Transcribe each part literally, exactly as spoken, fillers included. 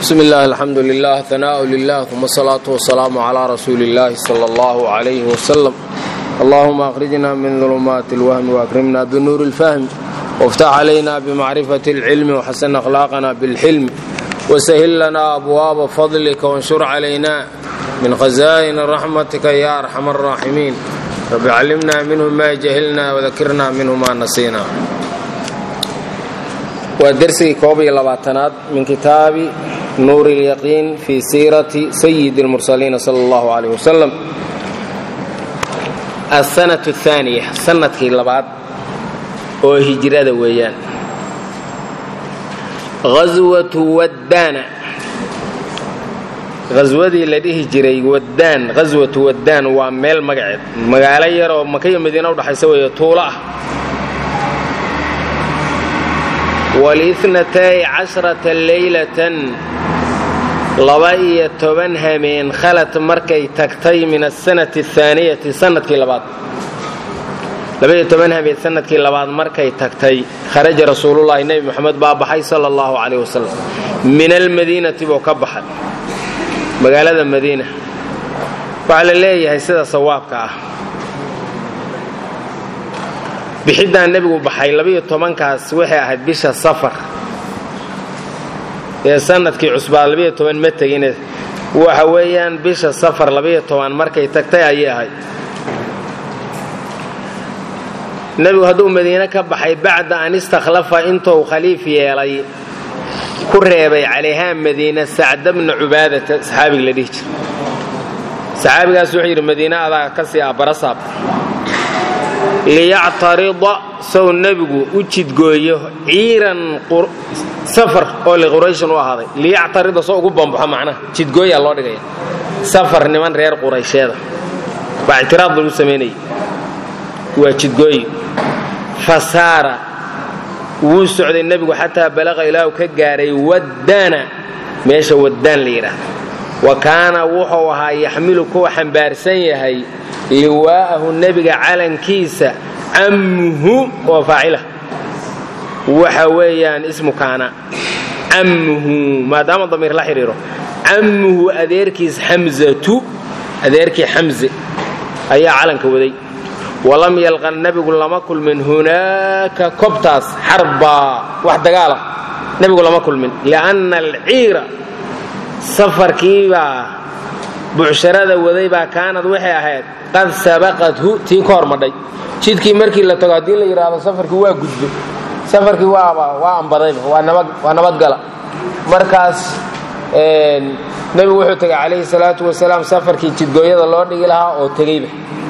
بسم الله الحمد لله ثناء لله ثم الصلاة والسلام على رسول الله صلى الله عليه وسلم. اللهم أخرجنا من ظلمات الوهم وأكرمنا بنور الفهم وافتح علينا بمعرفة العلم وحسن أخلاقنا بالحلم وسهل لنا أبواب فضلك وانشر علينا من خزائن رحمتك يا أرحم الراحمين. رب علمنا منه ما جهلنا وذكرنا منه ما نسينا. ودرسي كوبي لباتنات من كتاب نور اليقين في سيرة سيد المرسلين صلى الله عليه وسلم. السنة الثانية سنة لبات وهجرة ويان غزوة ودان غزوتي التي هجري ودان غزوة ودان وميل مقعد مقالة يرى مكية مدينة ودحيسة وهي طولة والاثنتي عشرة ليلة لبائية تبنها من خلت مركي تكتي من السنة الثانية سنة لبات لبائية تبنها من سنة لبات مركي تكتي خرج رسول الله النبي محمد باب حي صلى الله عليه وسلم من المدينة وكبحت مقالة المدينة وعلى الله هيسيدة صوابك بحدة النبي وبحي لبيه طمان كاس وحي أحد بيش السفر يا سنة كي عصبة لبيه طمان متى وحويان بيش السفر لبيه طمان مركي تكتاي أيها النبي هدو مدينة كبحي بعد أن استخلف انتو خليفي يلي كريبي عليها مدينة سعد بن عبادة صحابي لديك صحابي قاسو حير مدينة هذا كسي أبرصاب ليعترض سو النبي وجد جويه عيرا قر سفر أو لقريش وهذا ليعترض سو قبهم بحا معنا جد جويه الله دقيه سفر نمان رير قريش هذا باعتراض المسلمين وجد جويه فسار وسعد النبي حتى بلغ إلى كجاري ودانا ماشى ودان ليرة وكان وحوها يحمل كوحا بارسيه هي لواءه النبي على كيسة عمه وفاعله وحويان اسمه كان عمه ما دام ضمير لا حريره عمه أذيركيس حمزة أذيركي حمزة أي علن كودي ولم يلقى النبي لما كل من هناك كبتاس حربا واحد قال النبي لما كل من لأن العيرة سفر كيبا بعشرة وذيبا كانت وحي أحد قد سبقته تيكور مدي جيدكي مركي لا تقادين لا يراado safarkii waa gudbo safarkii waa waa ambaday waa nabad waa nabad gala markaas een nabi wuxuu tagay kaleey salaatu wasalaam safarkii jidgooyada loo dhigi lahaa oo tagayba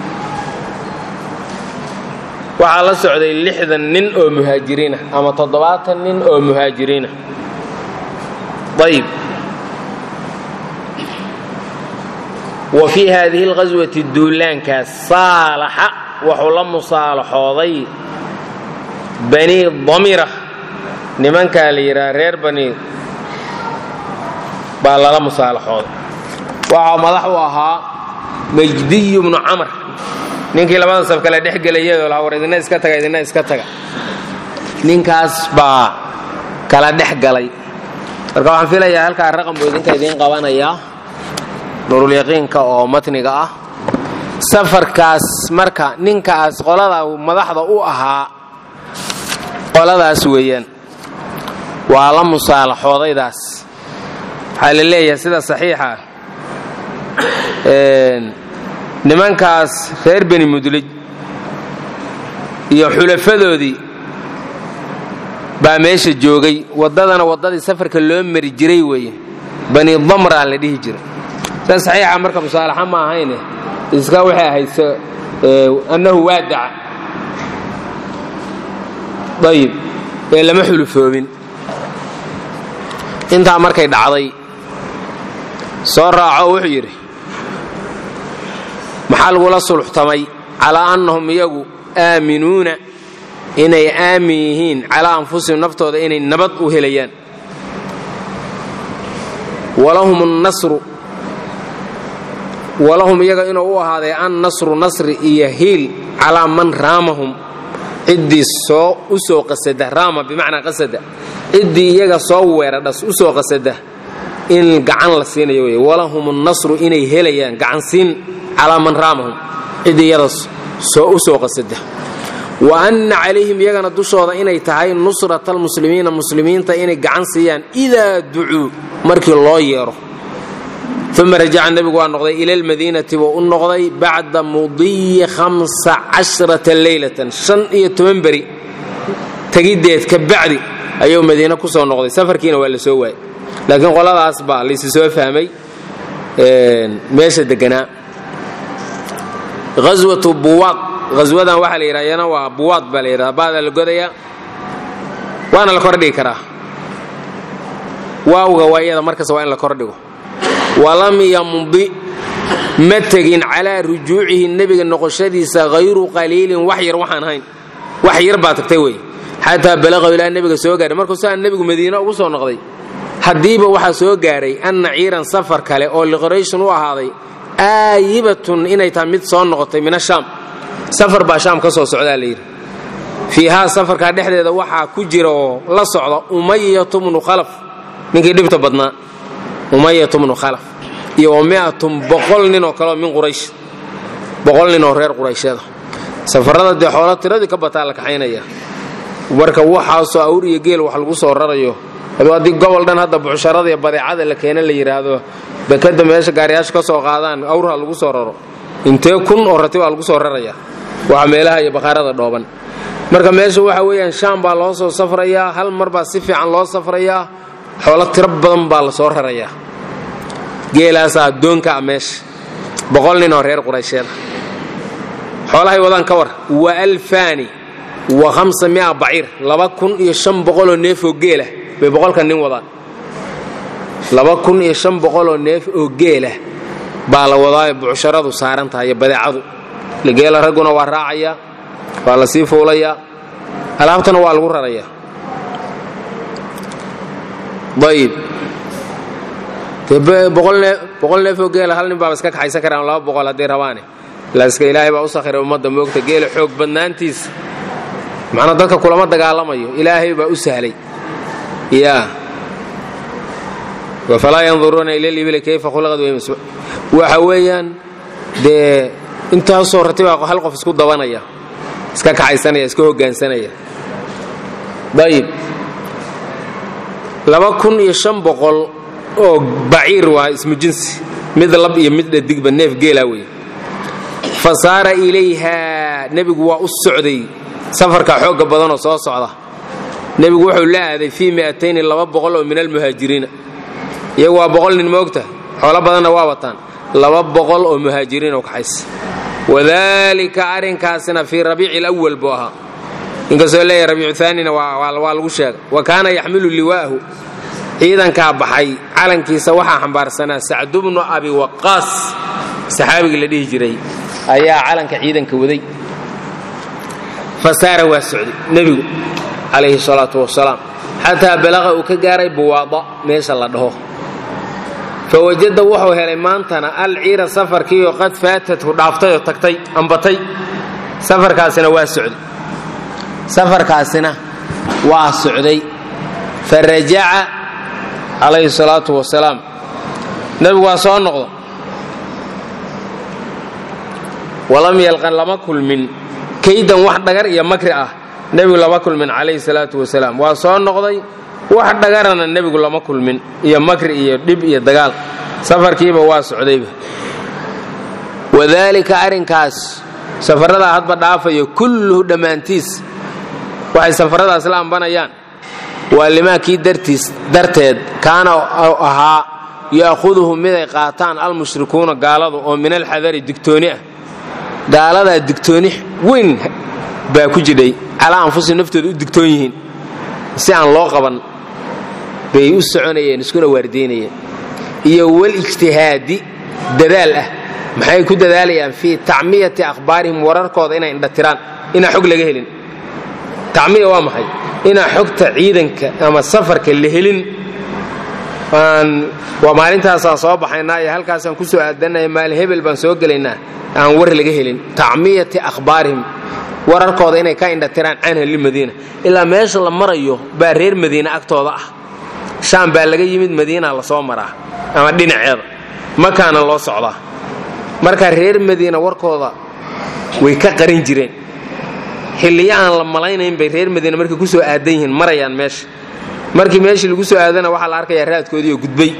waxa la socday lixdan nin oo muhaajiriin ah ama toddobaatan nin oo muhaajiriin ah طيب وفي هذه الغزوة الدولان كصالح وحلم صالحوضي بني ضميرة نمان كاليرا رير بني بالا مصالحوضي ومضحوها مجدي بن عمر نينكي لما نصف كلا دحق ليا ولا ورد الناس كتغا الناس كتغا نينكاس با كلا دحق لي marka waxaan filayaa halka raqam buu idinka idin qabanaya nurul yaqiinka oo matniga ah safarkaas marka ninkaas qolada madaxda u ahaa qoladaas weeyaan waa la musaalaxoodaydaas waxa la leeyahay sida saxiixa een nimankaas reer bani mudlij iyo xulafadoodii baa meesha joogay wadadana wadadii safarka loo mari jiray weeye bani dhamra la dhihi jiray saxiixa marka musaalaxa ma ahayne iska waxay hayso annahu waadac dayib ee lama xulufoobin inta markay dhacday soo raaco wuxuu yiri maxal wala sulxtamay ala annahum yagu aaminuna inay aamin ala anfusihim naftooda inay nabad u helayaan walahum an-nasru walahum yaga inuu u ahaaday an nasru nasri iyo hiil ala man raamahum idii soo u soo qasada raama bimaana qasada idii yaga soo weeradas u soo qasada in gacan la siinayo way walahum an-nasru inay helayaan gacan siin ala man raamahum idiyadas soo u soo qasada wa anna alayhim yagana dushooda inay tahay nusratal muslimiina muslimiinta inay gacan siiyaan ida du'u markii loo yeero ثم رجع النبي ونقضي إلى المدينة ونقضي بعد مضي خمس عشرة ليلة شن يتمنبري تجديت كبعدي أيوم مدينة كوسا ونقضي سفر كينا ولا سوى لكن قال هذا أصبح ليس سوى فهمي ماشي دقنا غزوة بواط غزوة واحد يراينا وبواط باليرا بعد القضية وأنا الكردي كراه واو غواية مركز وين الكردي ولم يمضي متجن على رجوعه النبي النقشديس غير قليل وحير وحن هين وحير باتكتوي حتى بلغ إلى النبي سو غاري markuu saa nabigu Madiina ugu soo noqday hadiiba waxa soo gaaray an ciiran safar kale oo liqraysh u ahaaday aayibatun inay taa mid soo noqotay min Shaam safar ba Shaam ka soo socdaa leeyir fiiha safarka dhexdeeda waxa ku jira oo la socda Umayyah ibn Khalaf ninkii dhibta badnaa Umayyah ibn Khalaf iyo umayatum boqol nin oo kale min Quraysh boqol nin oo reer Quraysheeda safarada de xoolo tiradii ka bataa la kaxaynaya warka waxa soo awriye geel wax lagu soo rarayo hadii gobol dhan hadda buuxsharada iyo badeecada la keenay la yiraahdo bakada meesha gaariyaasha ka soo qaadaan awraha lagu soo raro intee kun oo ratiba lagu soo raraya waxa meelaha iyo baqarada dhooban marka meesha waxa weeyaan Shaam baa loo soo safraya hal mar baa si fiican loo safraya xoolo tiro badan baa la soo raraya geelaas adoonka meesha boqol nin oo reer Quraysheed xoolahay wadan ka war wa alfani wa khamsamiya ba'ir laba kun iyo shan boqol oo neef oo geela bay boqolka nin wadaan laba kun iyo shan boqol oo neef oo geela baa la wadaa buuxsharadu saaran tahay badeecadu geela raguna waa raacaya waa la sii fuulaya alaabtana waa lagu raraya bayib boqol boqol neef oo geela hal nin baa iska kaxaysan karaan laba boqol hadii rabaane la iska ilaahay baa u sakhiray umada moogta geela xoog badnaantiis macna dadka kulama dagaalamayo ilaahay baa u sahlay ya wa fala yanzuruna ila al-ibil kayfa khulqad wa hawayan de inta soo ratiba hal qof isku dabanaya iska kaxaysanaya iska hoggaansanaya bayib laba kun iyo shan boqol oo ba'ir waa ismu jinsi mid lab iyo mid digba neef geela way fasaara ilayha nabigu waa u socday safarka xoog badan oo soo socda nabigu wuxuu la aaday fi mi'atayn laba boqol oo min al muhaajiriin iyagu waa boqol nin moogta xoolo badanna waa wataan laba boqol oo muhaajiriin oo kaxays wadaalika arinkaasina fi rabiic al-awwal buha inka soo leeyahay rabiic thaanina waa waa lagu sheegay wa kaana yaxmilu liwaahu ciidanka baxay calankiisa waxa xambaarsanaa Sa'd ibn Abi Waqqas saxaabiga la dhihi jiray ayaa calanka ciidanka waday fasaara waa socday nabigu alayhi salatu wasalaam hatta balaqa uu ka gaaray buwaada meesha la dhaho fawajada wuxuu helay maantana al-ciira safarkii oo qad faatatu dhaaftay oo tagtay ambatay safarkaasina waa socday safarkaasina waa socday faraja'a alayhi salatu wasalaam nabigu waa soo noqdo walam yalqan lama kulmin kaydan wax dhagar iyo makri ah nabigu lama kulmin alayhi salatu wasalaam waa soo noqday wax dhagarana nabigu lama kulmin iyo makri iyo dib iyo dagaal safarkiiba waa socdayba wadaalika arinkaas safarada hadba dhaafayo kullu dhamaantiis waxay safaradaas la ambanayaan ولما كي درتيس درتد كان أها يأخذهم من قاتان المشركون قالوا من الحذر الدكتوني قالوا الدكتوني وين باكوجدي على أنفسهم نفتوا الدكتونيين سيان لوقبا بيوسعونيين نسكون واردينيين يول اجتهادي دلاله maxay ku dadaalayaan fi ta'miyati akhbaarihim wararkooda inay indhatiraan ina xog laga helin ta'miya waa maxay ina xogta ciidanka ama safarka la helin aan waa maalintaas aan soo baxaynaa iyo halkaas aan ku soo aadanay maal hebel baan soo galeynaa aan war laga helin ta'miyati akhbaarihim wararkooda inay ka indhatiraan aan helin Madiina ila meesha la marayo baa reer Madiina agtooda ah shaam baa laga yimid madiina la soo maraa ama dhinaceeda makaana loo socdaa marka reer madiina warkooda way ka qarin jireen xilliya aan la malaynayn bay reer madiina markay ku soo aadan yihiin marayaan meesha markii meeshii lagu soo aadana waxaa la arkayaa raadkoodii oo gudbay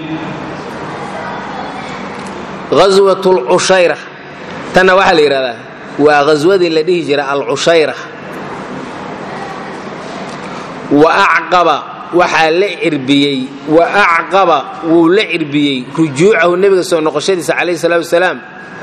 ghazwatul ushayra tana waxa la yiraahdaa waa ghazwadii la dhihi jiray al ushayra wa aqaba waxa la irbiyay wa aqaba wuu la irbiyay rujuucahu nabiga soo noqoshadiisa kaleey salaatu wasalaam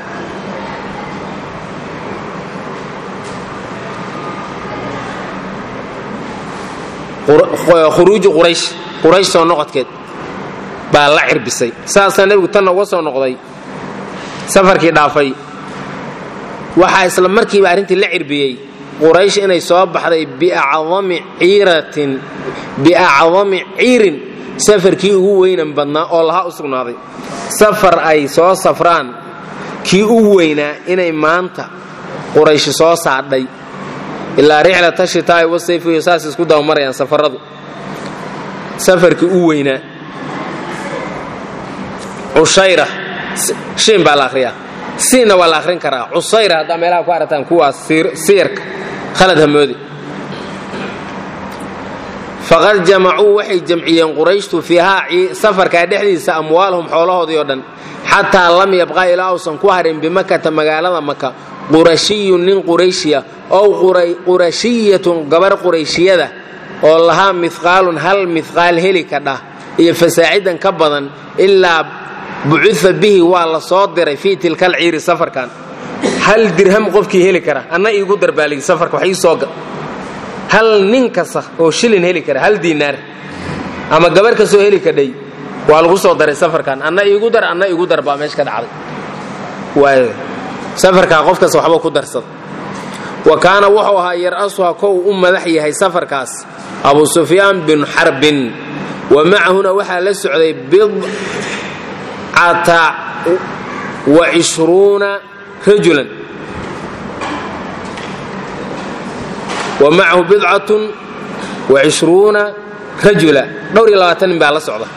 khuruuj quraysh quraysh soo noqodkeed baa la irbisay saasa nabigu tan uga soo noqday safarkii dhaafay waxa isla markiiba arintii la irbiyay quraysh inay soo baxday bi'acdami ciiratin bi'acdami ciirin safarkii ugu weynan badnaa oo laha u sugnaaday safar ay soo safraan kii ugu weynaa inay maanta quraysh soo saadhay ilaa rixla tashitaay wasayfi yasaas isku daw marayaan safaradu safarkii ugu weynaa ushayra shin baa la akhriyaa sina waa la akhrin karaa usayra hadda meelaha ku arataan kuwaas sirka khalad hamoodi faqad jamacuu waxay jamciyeen qurayshtu fiiha safarka dhexdiisa amwaalhum xoolahoodii oo dhan xataa lam yabqa ilaa uusan ku harin bimakata magaalada maka qurashiyun nin qurayshiya oo qurashiyatun gabar qurayshiyada oo lahaa mithqaalun hal mithqaal heli kadha iyo fasaacidan ka badan ilaa bu'itha bihi waa la soo diray fi tilka al-ciir safarkan hal dirham qofkii heli kara anna iigu darbaalay safarka wax ii soo gal hal nin kasta oo shilin heli kara hal diinaar ama gabar ka soo heli kadhay waa lagu soo diray safarkan anna iigu dar anna iigu darbaa meesh ka dhacday way safarka qofkaas waxba ku darsad wa kaana wuxuu ahaa yarasuha kow u madax yahay safarkaas abu sufyaan bin harb wa macahuna waxa la socday bid ata wa ishruna rajulan wa ma'ahu bid'atun wa ishruna rajula dhowr iyo labaatan baa la socda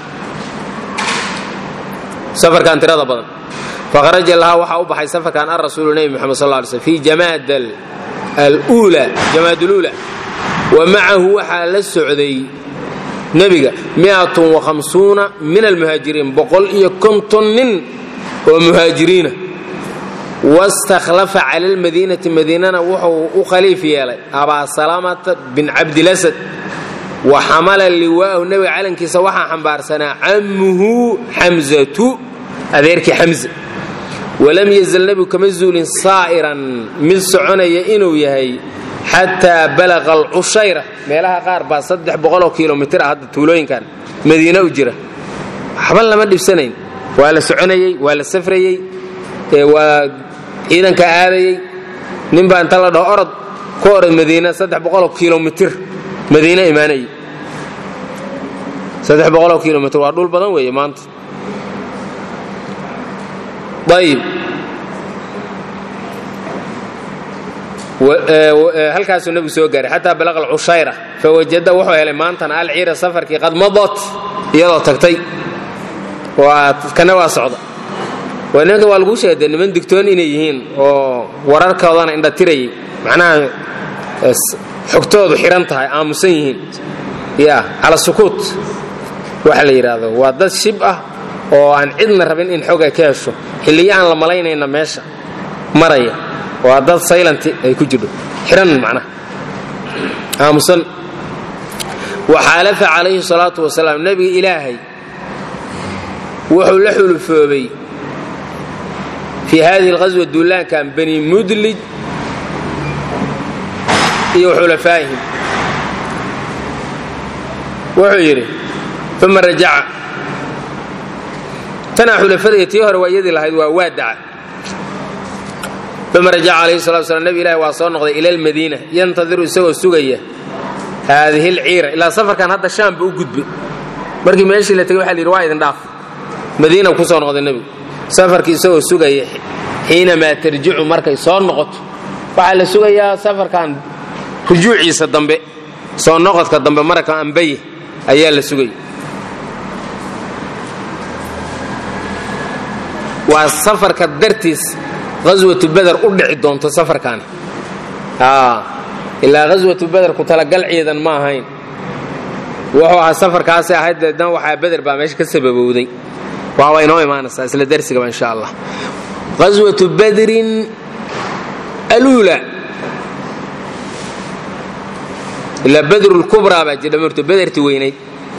safarkan tirada badan فخرج الله وحا u baxay safarkan ar-rasuul nabi Muhammad sallallahu alayhi wasallam fi jamaad al-ula jamaad al-ula wa ma'ahu waxa la socday nabiga mi'atun wa khamsuna min al-muhajirin boqol iyo konton nin oo muhaajiriina wastakhlafa 'ala al-madinati madinana wuxuu u khaliif yeelay aba salamat bin abd al-asad wa hamala liwa'u nabi calankiisa waxa xambaarsanaa ammuhu hamzatu adeerki hamza ولم يزل النبي كما زول صائرا من سعنيه انه يحي حتى بلغ العشيره meelaha qaar ba saddex boqol kiiloomitir hadda tuulooyin kan Madiina u jira xabal lama dhibsanayn waa la soconayay waa la safrayay ee waa ciidanka aadayay nin baan tala dhaho orod ku orod Madiina saddex boqol kiiloomitir Madiina imaanay saddex boqol kiiloomitir waa dhul badan weeye maanta طيب هل كان النبي سو غاري حتى بلغ العشيره فوجد وحو هلي مانتن العير سفركي قد مضت يلا تغتي وكنا وا سوده ونك waa lagu sheeday niman digtoon inay yihiin oo wararkoodana inda tiray macnaha xogtoodu xiran tahay aamusan yihiin ya ala sukuut waxa la yiraahdo waa dad shib ah oo aan cidna rabin in xoog ay ka hesho xilliyaan la malaynayna meesha maraya waa dad silent ay ku jiro xiran macna aamusan wa halafa alayhi salatu wasalaam nabi ilaahi wuxuu la xulfoobay fi hadhihi alghazwa dulan kan bani mudlij iyo xulafaahim wuxuu yiri thumma raja'a tana xulafadii hore waayadi lahayd waa waadac ثم رجع عليه الصلاة والسلام النبي إلهي وصل إلى المدينة ينتظر يسوي سجية هذه العيرة إلى سفر كان هذا الشام بوجود بي مركي ماشي اللي تقول حلي رواية نضاف مدينة وكسر نقد النبي سفر كيسوي سجية حينما ترجع مركي صار نقط فعل سجية سفر كان رجوع عيسى الضمبي صار نقط كالضمبي مرة كان أنبيه أيال السجية وسفر كدرتيس غزوة بدر أدعي دونت سفر كان آه إلا غزوة بدر كتلقل عيدا ما هين وهو سفر كاسي هيد دان وحا بدر با ماشي كسبب ودي وهو ينو ايمان اسلا درسي ان شاء الله غزوة بدر الأولى إلا بدر الكبرى باجي دمرت بدر تويني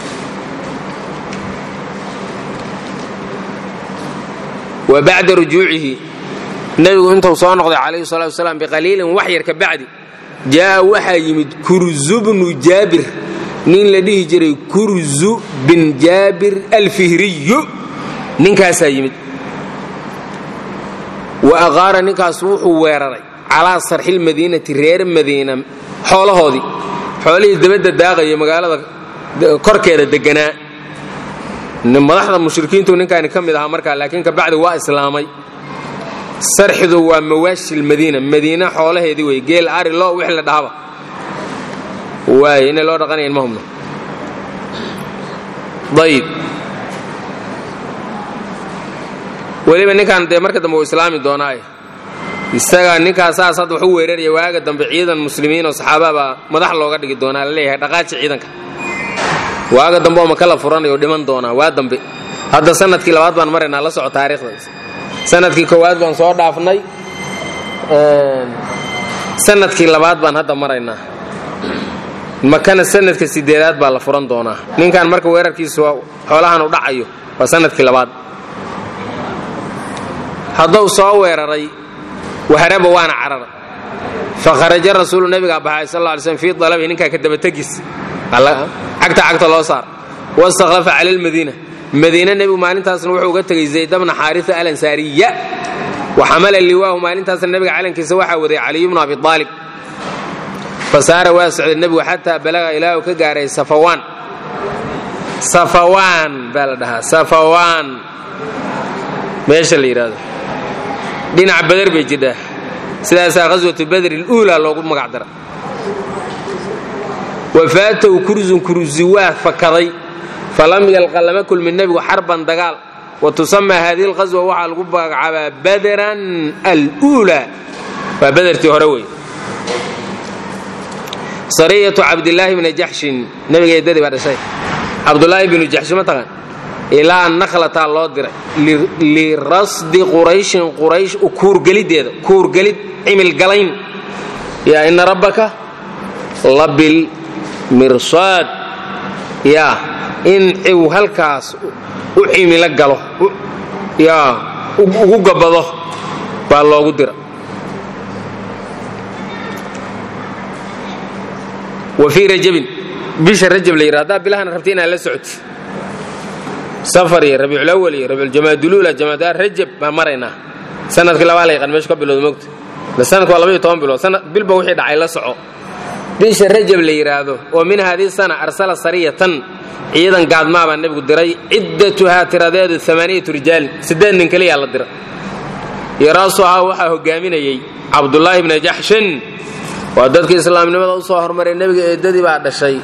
وبعد رجوعه النبي انت وصلى نقضي عليه الصلاة والسلام بقليل وحير كبعد جاء وحي يمد كرز بن جابر نين لديه جري كرز بن جابر الفهري نين كاسا يمد وأغار نين كاسوح ويرري على صرح المدينة رير المدينة حوله هذه حوله دبد الداغي مقالة كركيرة دقناء إن ملاحظة المشركين تونين كان يكمل هذا مركز لكن كبعد هو إسلامي صرح ذو مواشي المدينة المدينة حوله هذه ويجيل عاري الله وإحنا دعوة وين لو رقني المهم طيب ولي من كان ده مركز مو إسلامي دوناي isaga ninka saasad wuxuu weerariyay waaga dambe ciidan muslimiin oo saxaababa madax looga dhigi doona leeyahay dhaqaaji ciidanka waaga dambe oo kala furanayo dhiman doona waa dambe hadda sanadkii labaad baan mareynaa la soco taariikhdaas sanadkii koowaad baan soo dhaafnay ee sanadkii labaad baan hadda mareynaa makana sanadka sideedaad baa la furan doona ninkan marka weerarkiisu xoolahan u dhacayo waa sanadkii labaad hadda soo weeraray وهرب وانا عرر فخرج الرسول النبي صلى الله عليه وسلم في طلبه إنك كتب تجس الله عقد عقد الله صار واستخلف على المدينة مدينة النبي ما أنت أصنوه وقت زيد بن حارثة الأنصارية وحمل اللواء ما أنت أصن النبي على كسوحة وذي علي بن أبي طالب فصار واسع النبي حتى بلغ إلى وكجار صفوان صفوان بلدها صفوان ماشي اللي هذا دينا بدر بجده سلاسة غزوة بدر الأولى لو قد مقعدرة وفاته كرز كرزواه فكضي فلم يلقى لم يكن من النبي حربا دقال وتسمى هذه الغزوة وحى القبة على بدرا الأولى فبدر تهروي صرية عبد الله بن جحش نبي يدري بعد شيء عبد الله بن جحش مثلا إلى أن نخلت الله درع لرصد قريش قريش وكور قليد هذا كور قليد عمل قلين يا إن ربك لب المرصاد يا إن وهالكاس وعمل قله يا وقبضه بالله قدر وفي رجب بيش الرجب ليرادا بلاه نرفتين على سعود سفري ربيع الأول ربيع الجماد الأولى جماد رجب ما مرينا سنة كلا والي قد مش قبل الموت بس سنة والله بيتوم بلو سنة بالبوحيد عيل صعو بيش الرجب اللي يرادو ومن هذه السنة أرسل صرية أيضا قاعد ما بان نبي قدري عدتها ترداد ثمانية رجال سدان من كلي على الدرا يراسها وحا هجامين يي عبد الله بن جحش وعدتك الإسلام نبي صهر مري نبي إددي بعد الشيء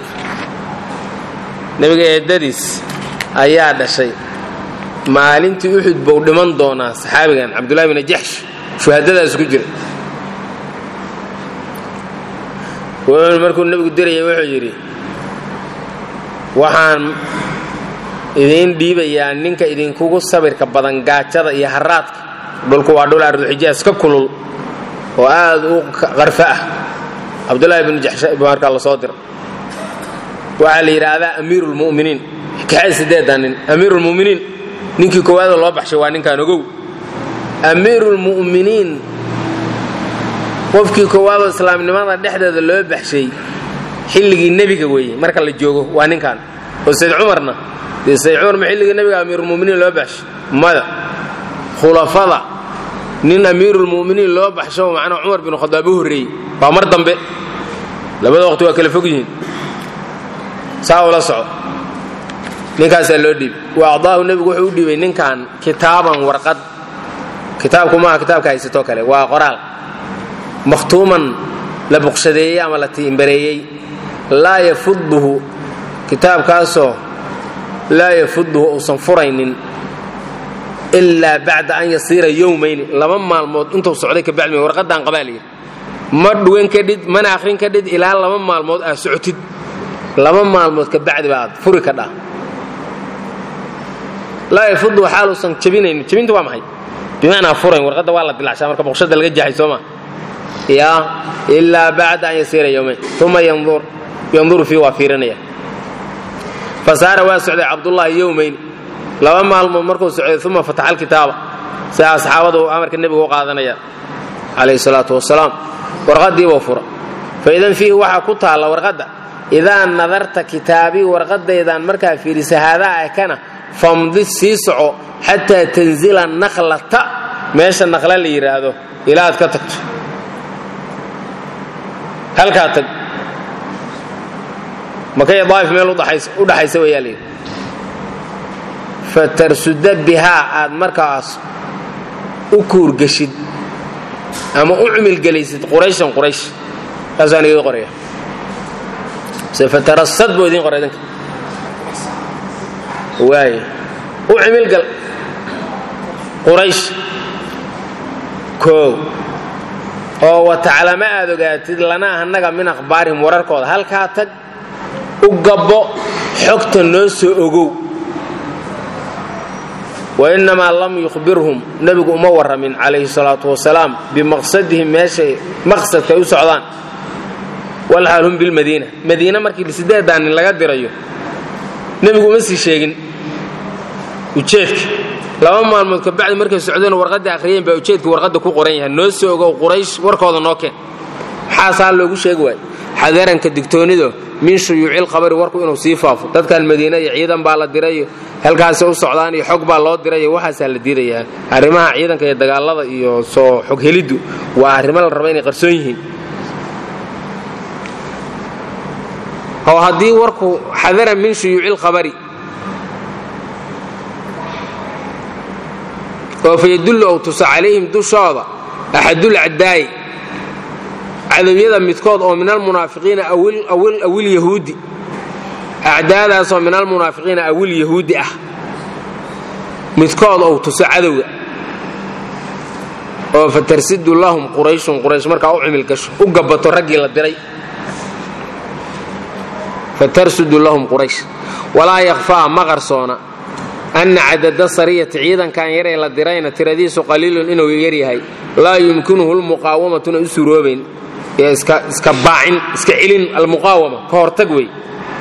نبي إدديس ayaa dhashay maalintii Uhud buu dhiman doonaa saxaabigan Abdullah ibn Jahsh shuhadadaas ku jira oo markuu nabigu diray wuxuu yiri waxaan idin dhiibayaa ninka idin kugu sabirka badan gaajada iyo haraadka dhulku waa dhul ardu Hijaaz ka kulul oo aad u qarfa ah Abdullah ibn Jahsh marka la soo diray waxa la yiraahdaa amirul mu'minin كعيس دادان أمير المؤمنين نينكي كواد الله بحشي وانين كانوا جو أمير المؤمنين وفكي كواد الإسلام نماذا دحدة الله بحشي حلقي النبي كوي مركا اللي جوجو وانين كان وسيد عمرنا سيد عمر محلقي النبي أمير المؤمنين الله بحشي ماذا خلفاء نين أمير المؤمنين الله بحشي ومعنا عمر بن الخطاب هري فأمر ضمبه لبدا وقت وكل فوقين ساعة ولا ساعة ninkaas loo dhib waadahu nabigu wuxuu u dhibay ninkan kitaaban warqad kitaabku ma kitaabka haysto kale waa qoraal makhtuuman la buqshadeeyay ama la tiimbareeyay la yafudhu kitaabkaaso la yafudhu usan furaynin ilaa bacda an yasiira yowmayni laba maalmood intuu socday ka bacdi warqadan qabaaliya ma dhuwan ka dhid mana akhrin ka dhid ilaa laba maalmood aad socotid laba maalmood ka bacdi baad furi ka dhaa laa yafudu xaaluusan jabinaynin jabintu waa maxay bimacnaa furayn warqadda waa la dilacshaa marka boqoshada laga jaaxay soo maa yaa ilaa bacda an yasiira yowmayn uma yandur yanduru fii waa fiirinaya fasaara waa socday cabdullaahi yowmayni laba maalmood markuu socday uma fataxa alkitaaba si asxaabadu amarka nebigu u qaadanaya calayhi salaatu wasalaam warqaddii buu fura faidan fiihi waxaa ku taalla warqadda idaa nadarta kitaabii warqadaydaan markaa fiirisa haadaa akana famdi sii soco xataa tanzila naqlata meesha naqla la yidhaahdo ilaa aad ka tagto halkaa tag makaya daa'if meel u dhaxaysa wayaa layidhi fatarsuda bihaa aad markaas u kuurgashid ama u cumilgelaysid qurayshan quraysh kaasaan iga qoraya se fatarasad buu idiin qoray idinka waay u cumilgal quraysh koow oo wataclama aad ogaatid lanaa annaga min akhbaarihim wararkooda halkaa tag u gabbo xogta noo soo ogow wainamaa lam yukhbirhum nebigu uma warramin calayhi salaatu wasalaam bimaqsadihim meeshay maqsadka ay u socdaan walxaal hum bilmadiina madiina markii sideedaa nin laga dirayo nebigu uma sii sheegin ujeedka laba maalmood ka bacdi markay socdeen warqadda akhriyeen baa ujeedka warqadda ku qoran yahay noo soo ogow quraysh warkooda noo keen maxaasaa loogu sheegi waayey xadaranka digtoonido min shuyuucil qabari warku inuu sii faafo dadkan madiina iyo ciidan baa la diray halkaas u socdaan iyo xog baa loo diray waxaas la diidayaa arrimaha ciidanka iyo dagaalada iyo soo xog helidu waa arrimo la rabo inay qarsoon yihiin oo haddii warku xadaran min shuyuucil qabari oo fayadullu aw tusa calayhim dushooda axadul cadaayi cadawiyada midkood oo min almunaafiqiina awil yahuudi acdaadaasoo min almunaafiqiina awil yahuudi ah midkood ou tuso cadowga oo fatarsidu lahum qurayshun quraysh markaa u cumil gasho u gabato raggii la diray fatarsidu lahum quraysh walaa yakhfaa ma qarsoona anna cadada sariyati ciidankan yaree la dirayna tiradiisu qaliilun inuu yar yahay laa yumkinuhu lmuqaawamatuna u suroobayn iska baacin iska celin almuqaawama ka hortag wey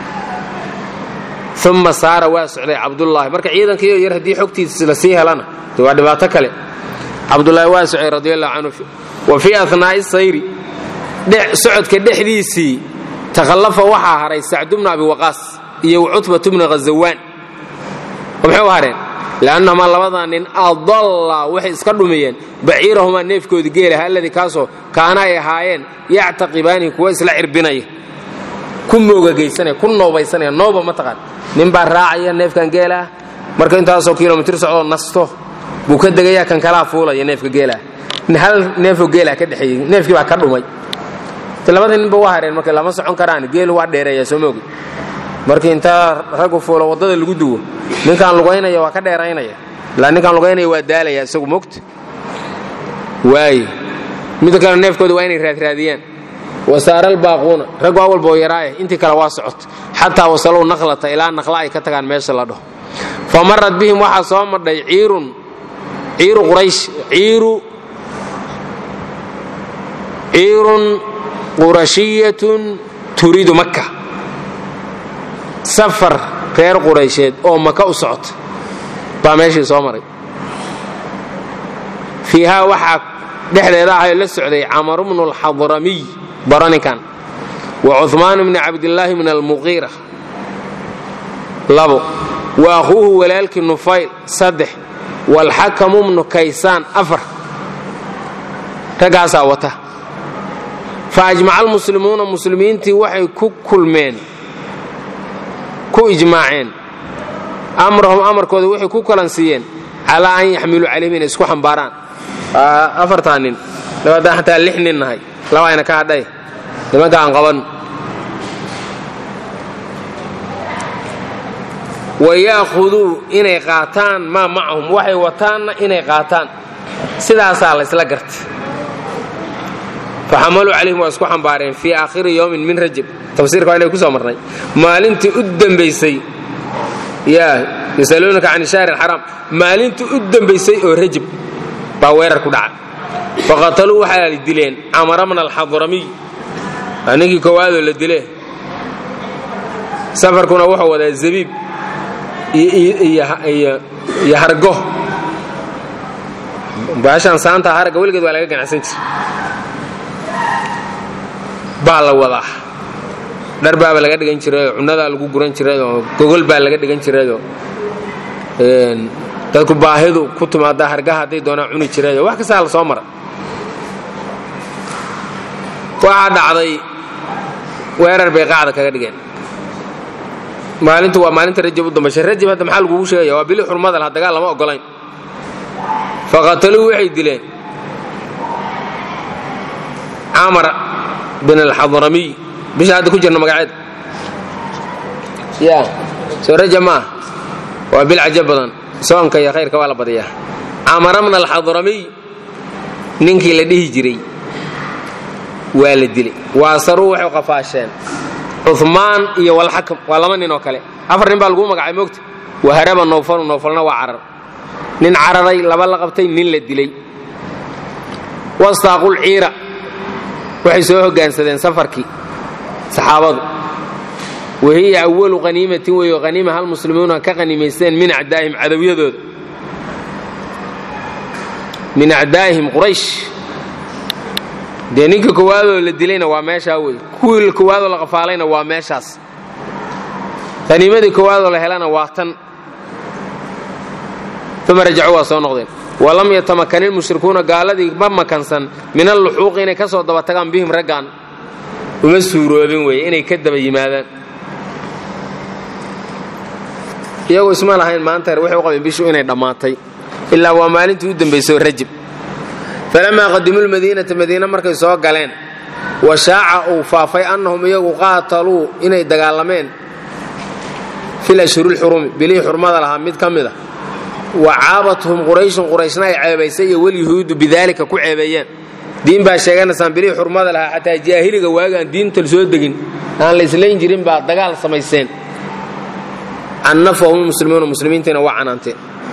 uma saara waa socday cabdullaahi marka ciidankiiyo yar haddii xogtiisa la sii helana de waa dhibaato kale cabdullaahi waa socday radi allahu canhu wa fii ahnaa'i sayri socodka dhexdiisii takhallafa waxaa haray sacdu bnu abi waqaas iyo cutbatu bnu ghazawaan oo maxay u hareen li'annahumaa labadaa nin adalla waxay iska dhumiyeen baciirahumaa neefkoodii geelaha alladii kaasoo kaana ay ahaayeen yactaqibaanihi kuwa isla cirbinaya ku moogagaysanaya ku noobaysanaya nooba ma taqaan nin baa raacaya neefkan geelaah marka intaasoo kilomitir socdoo nasto buu ka degayaa kan kalaa fuulaya neefka geelaah hal neefoo geelaah ka dhexeeyey neefkii baa ka dhumay labadii ninba waa hareen marka lama socon karaan geelu waa dheereeyaa soo moogi markii intaa raggu fuulo waddada lagu duwo ninkaan lugaynaya waa ka dheeraynaya ilaa ninkaan lugaynaya waa daalaya isagu mogta waaye midda kale neefkooda waa inay raadraadiyaan wasaara albaaquuna raggu awalba oo yaraaye intii kale waa socota xataa wasaluu naqlata ilaa naqla ay ka tagaan meesha la dhaho fa marad bihim waxaa soo madhay ciirun ciiru quraysh ciiru ciirun qurashiyatun turiidu makka safar reer quraysheed oo maka u socota baa meeshii soo maray fiihaa waxaa dhexdeeda ahay la socday camar bnu alxadramiy baraninkan wa cuhmaan bni cabdillaahi min almuqiira labo wa akhuuhu walaalkii nufayl saddex waalxakamu bnu kaysaan afar raggaasaa wata fa ajmaca almuslimuuna muslimiintii waxay ku kulmeen ku ijmaaceen amrahum amarkooda waxay ku kalan siiyeen calaa an yaxmiluu calayhim inay isku xambaaraan afartaa nin labadaa xataa lix nin nahay labaayna ka hadhay nimanka aan qaban wayaakuduu inay qaataan maa macahum waxay wataanna inay qaataan sidaasaa la isla gartay faxamaluu calayhim waa isku xambaareen fii aakhiri yowmin min rajab tafsiirka waa inay ku soo marnay maalintii u dambaysay yaa yasaluunaka can shahri alxaraam maalintii u dambaysay oo rajab baa weerar ku dhaca faqataluu waxaa la dileen camara bna alxadramiy ninkii koowaadoo la dile safarkuna wuxuu wadaa zabiib iyo hargo baashaan saanta haragga weligeed waa laga ganacsan jira baa la wadaa dhar baaba laga dhigan jirayoo cunnadaa lagu guran jirayoo gogol baa laga dhigan jirayoo dadku baahidu ku timaada hargaha hadday doonaan cuni jirayoo wax kastaa la soo mara waxaa dhacday weerar bay qaacda kaga dhigeen maalintu waa maalinta rajab u dambaysay rajab hadda maxaa lagugu sheegaya waa bili xurmada laha dagaal lama ogolayn faqataluu waxay dileen camar bin alxadramiy bisha hadda ku jirna magaceeda ya soo rajab maaha waa bil cajab badan soonka iyo khayrka waa la badiyaa camar bna alxadramiy ninkii la dhihi jiray waa la dilay waasaruu waxay qafaasheen cumaan iyo walxakam waa laba nin oo kale afar nin baa lagu magacay moogta waharaba nowfal nowfalna waa carar nin cararay laba la qabtay nin la dilay wastaaqul ciira waxay soo hoggaansadeen safarkii saxaabadu wahiya awalu qaniimatin weeyo qaniima hal muslimuuna ka qaniimaysteen min acdaa'ihim cadawyadooda min acdaa'ihim quraysh dee ninka koowaadoo la dilayna waa meeshaa wey kuwii koowaadoo la qafaalayna waa meeshaas qaniimadii koowaadoo la helana waa tan uma rajacuu waa soo noqdeen walam yatamakkan ilmushrikuuna gaaladii ma makansan min alluxuuqi inay ka soo daba tagaan bihim raggaan uma suuroobin weeye inay ka daba yimaadaan iyagoo isma lahayn maanta waxay u qabeen bishu inay dhammaatay ilaa waa maalintii u dambaysay rajab falamaa qadimuu lmadiinata madiina markay soo galeen wa shaaca uu faafay annahum iyagu qaataluu inay dagaalameen fil ashhuri lxurumi bilihii xurmada lahaa mid ka mid a wa caabathum qurayshun qurayshna ay ceebaysay iyo walyahuudu bidaalika ku ceebeeyeen diin baa sheeganaysaan bilihii xurmada lahaa xataa jaahiliga waaga aan diinta soo degin aan la islayn jirin baa dagaal samayseen cannafahum muslimuuna muslimiintiina waa canaanteen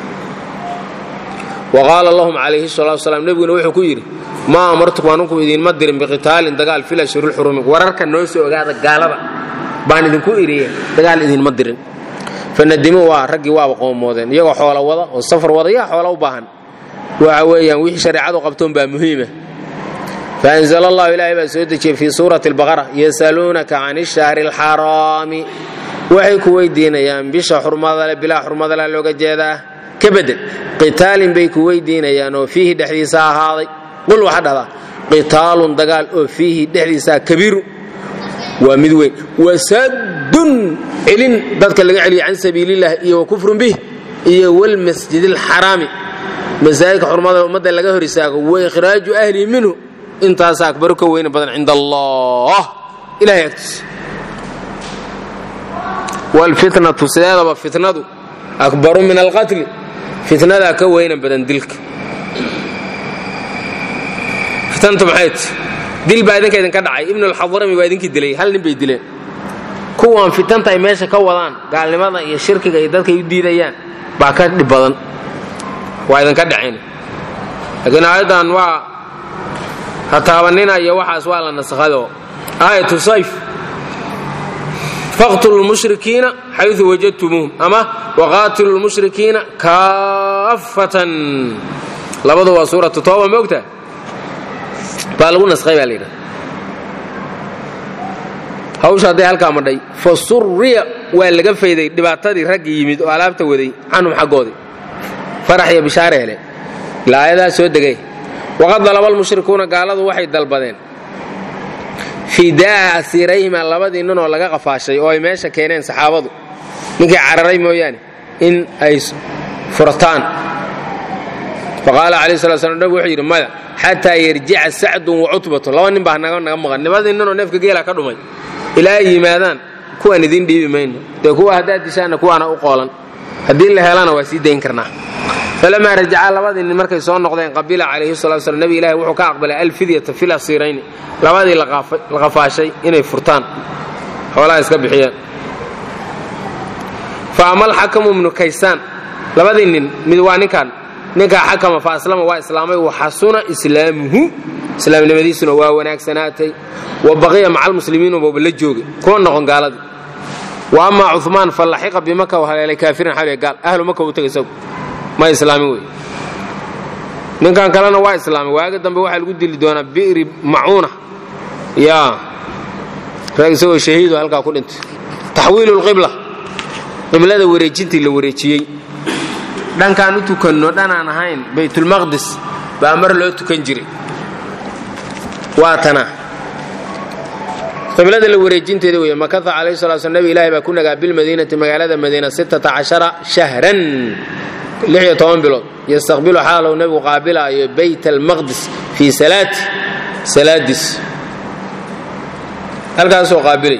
waqaala lahum calayhi salatu wasalaam nebiguna wuxuu ku yidhi maa amartukum anukum idiinma dirin biqitaalin dagaal fil ashhuri lxurumi wararka noo soo ogaada gaalada baan idinku iriye dagaal idiinma dirin fanadimu waa raggii waaba qoomoodeen iyagoo xoola wada oo safar wada yaa xoola u baahan waxa weeyaan wixii shareecadu qabtoon baa muhiima faanzala allahu ilaahay baa soo dejiyey fii suurati albaqara yasaluunaka can ishahri alxaraami waxay ku weydiinayaan bisha xurmadale bilaa xurmadale looga jeedaa ka bedel qitaalin bay ku weydiinayaan oo fiihi dhexdiisa ahaaday qul waxaa dhahdaa qitaalun dagaal oo fiihi dhexdiisaa kabiiru waa mid weyn wasaddun celin dadka laga celiya can sabiililah iyo wa kufrun bih iyo walmasjid alxaraami masaajidka xurmada ummadda laga hor istaago wa ikhraaju ahlihi minhu intaasaa akbaru ka weyna badan cinda allah ilahay agtiisa waalfitnatu sideedaba fitnadu akbaru min alqatli fitnadaa ka weyna badan dilka fitnatu maxayt dil baa idinka idinka dhacay ibnu alxadrami waa idinkii dilay hal nin bay dileen kuwan fitanta ay meesha ka wadaan gaalnimada iyo shirkiga iyo dadka ay u diidayaan baa ka dhib badan waa idinka dhaceen laakiin aayadan waa hataabanina iyo waxaas waa la nasakhado aayatu sayf faqtulu lmushrikiina xayثu wajadtumuuhum ama waqaatilu lmushrikiina kaafatan labadu waa suuratu tooba moogta baa lagu naskhay baa layidhaha hawsha hadday halkaa madhay fa surriya waa laga fayday dhibaatadii raggii yimid oo alaabta waday canhum xaggoodii farax iyo bishaare hele ilaa aayadaa soo degay waqad dalaba almushrikuuna gaaladu waxay dalbadeen fidaa asiirayhima labadii nin oo laga qafaashay oo ay meesha keeneen saxaabadu ninkii cararay mooyaane in ay furtaan faqaala calayhi salatu wasalaam nabigu wuxuu yidhi maya xataa yarjica sacdun wa cutbatu laba nin baa naga naga maqan labadii nin oo neefka geela ka dhumay ilaa ay yimaadaan kuwan idin dhiibi mayno dee kuwa haddaad dishaanna kuwaana u qoolan haddii la helana waa sii dayn karnaa falamaa rajacaa labadii nin markay soo noqdeen qabila calayhi salatu wasalaam nabi ilaahi wuxuu ka aqbalay alfidyata fil asiirayni labadii la qafaashay inay furtaan xoolaha iska bixiyaan fa amal xakamu ibnu kaysaan labadii nin mid waa ninkan ninkaa xakama fa aslama waa islaamay wa xasuna islaamuhu islaamnimadiisuna waa wanaagsanaatay wa baqiya maca almuslimiina booba la joogay kuma noqon gaaladii wa amaa cumaan fa laxiqa bimaka wa haleelay kaafirin xawle gaal ahlu maka u tegay isagu ma islaamin wey ninkan kalena waa islaamay waaga dambe waxaa lagu dili doonaa bi'ri macuuna yaa rag isagoo shahiido halkaa ku dhintay taxwiilu lqibla qiblada wareejintii la wareejiyey dhankaan u tukanno dhanaan ahayn baytulmaqdis baa mar loo tukan jiray waa tana qiblada la wareejinteeda weeye makata calayhi salatu wasallam nabi ilaahi baa ku nagaa bilmadiinati magaalada madiina sittata cashara shahran lix iyo toban bilood yastaqbilu xaalow nabigu qaabilaayo bayt almaqdis fii salaati salaadiis halkaasoo qaabilay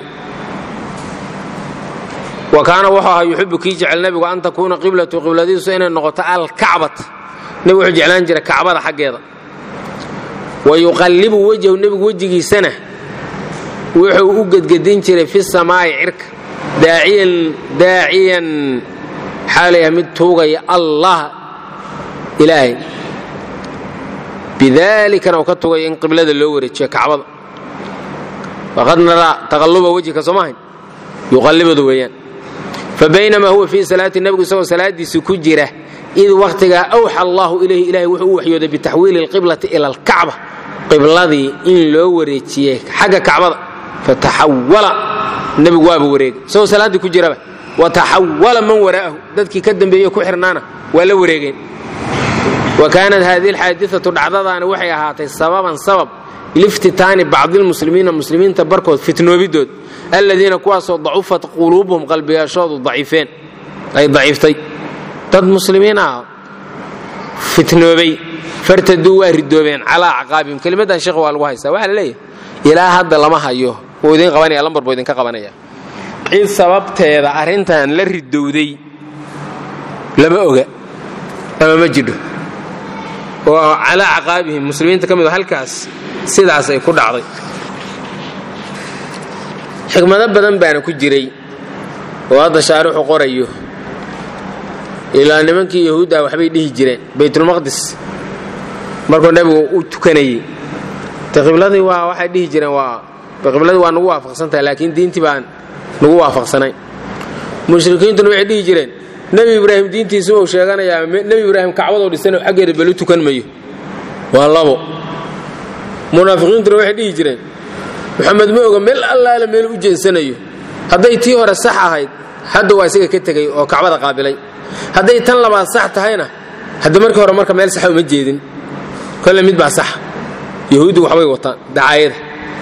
wa kaana wuxuu ahaa yuxibu kii jecel nabigu an takuuna qiblatu qibladiisu inay noqoto alkacbata nebigu wuxuu jeclaan jiray kacbada xaggeeda wa yuqallibu wejhahu nebigu wejigiisana wuxuu u gedgedin jiray fi samaa'i cirka daaciyan daaciyan xaalaya mid tuugaya allah ilaahay bidaalikana uu ka tugaya in qiblada loo wareejiyo kacbada waqad naraa taqalluba wejhika soomahayn yuqallibadu weeyaan fabaynamaa huwa fii salaati nebigu isagoo salaadiisii ku jira id wakhtigaa awxa allahu ilayhi ilahay wuxuu u waxyooday bitaxwiili alqiblati ila alkacba qibladii in loo wareejiyey xagga kacbada fataxawala nebigu waaba wareegay isagoo salaaddii ku jiraba wataxawala man waraa'ahu dadkii ka dambeeye ku xirnaana waa la wareegeen wa kaanat haadihi alxaadiatu dhacdadaani waxay ahaatay sababan sabab liftitaani bacdilmuslimiina muslimiinta barkood fitnoobidood aladiina kuwaasoo dacufat quluubuhum qalbiyaashoodu daciifeen ay daciiftay dad muslimiin ah fitnoobay fartaduu waa ridoobeen calaa acqaabihim kelimadan sheekh waa lagu haystaa waxaa la leeyahay ilaa hadda lama hayo wuu idin qabanaya lambar buu idinka qabanaya cid sababteeda arrintan la ridowday lama oga ama ma jidho oo calaa acqaabihim muslimiinta ka mid halkaas sidaas ay ku dhacday xikmado badan baana ku jiray oo hadda shaarixu qorayo ilaa nimankii yahuudda waxbay dhihi jireen baytulmaqdis markuu nabigu u tukanayay qibladii waa waxay dhihi jireen waa qibladii waa nagu waafaqsantahay laakiin diintii baan nagu waafaqsanay mushrikiintuna waxay dhihi jireen nabi ibraahim diintiisa uu sheeganayaa nabi ibraahim kacbadoo dhisan xaggeeda bal u tukan mayo waa labo munaafiqiintuna waxay dhihi jireen maxamed ma oga meel allaala meel u jeensanayo hadday tii hore sax ahayd hadda waa isaga ka tegey oo kacbada qaabilay hadday tan labaad sax tahayna hadda markii hore marka meel saxa uma jeedin kolle mid baa sax yahuuddu waxbay wataan dacaayada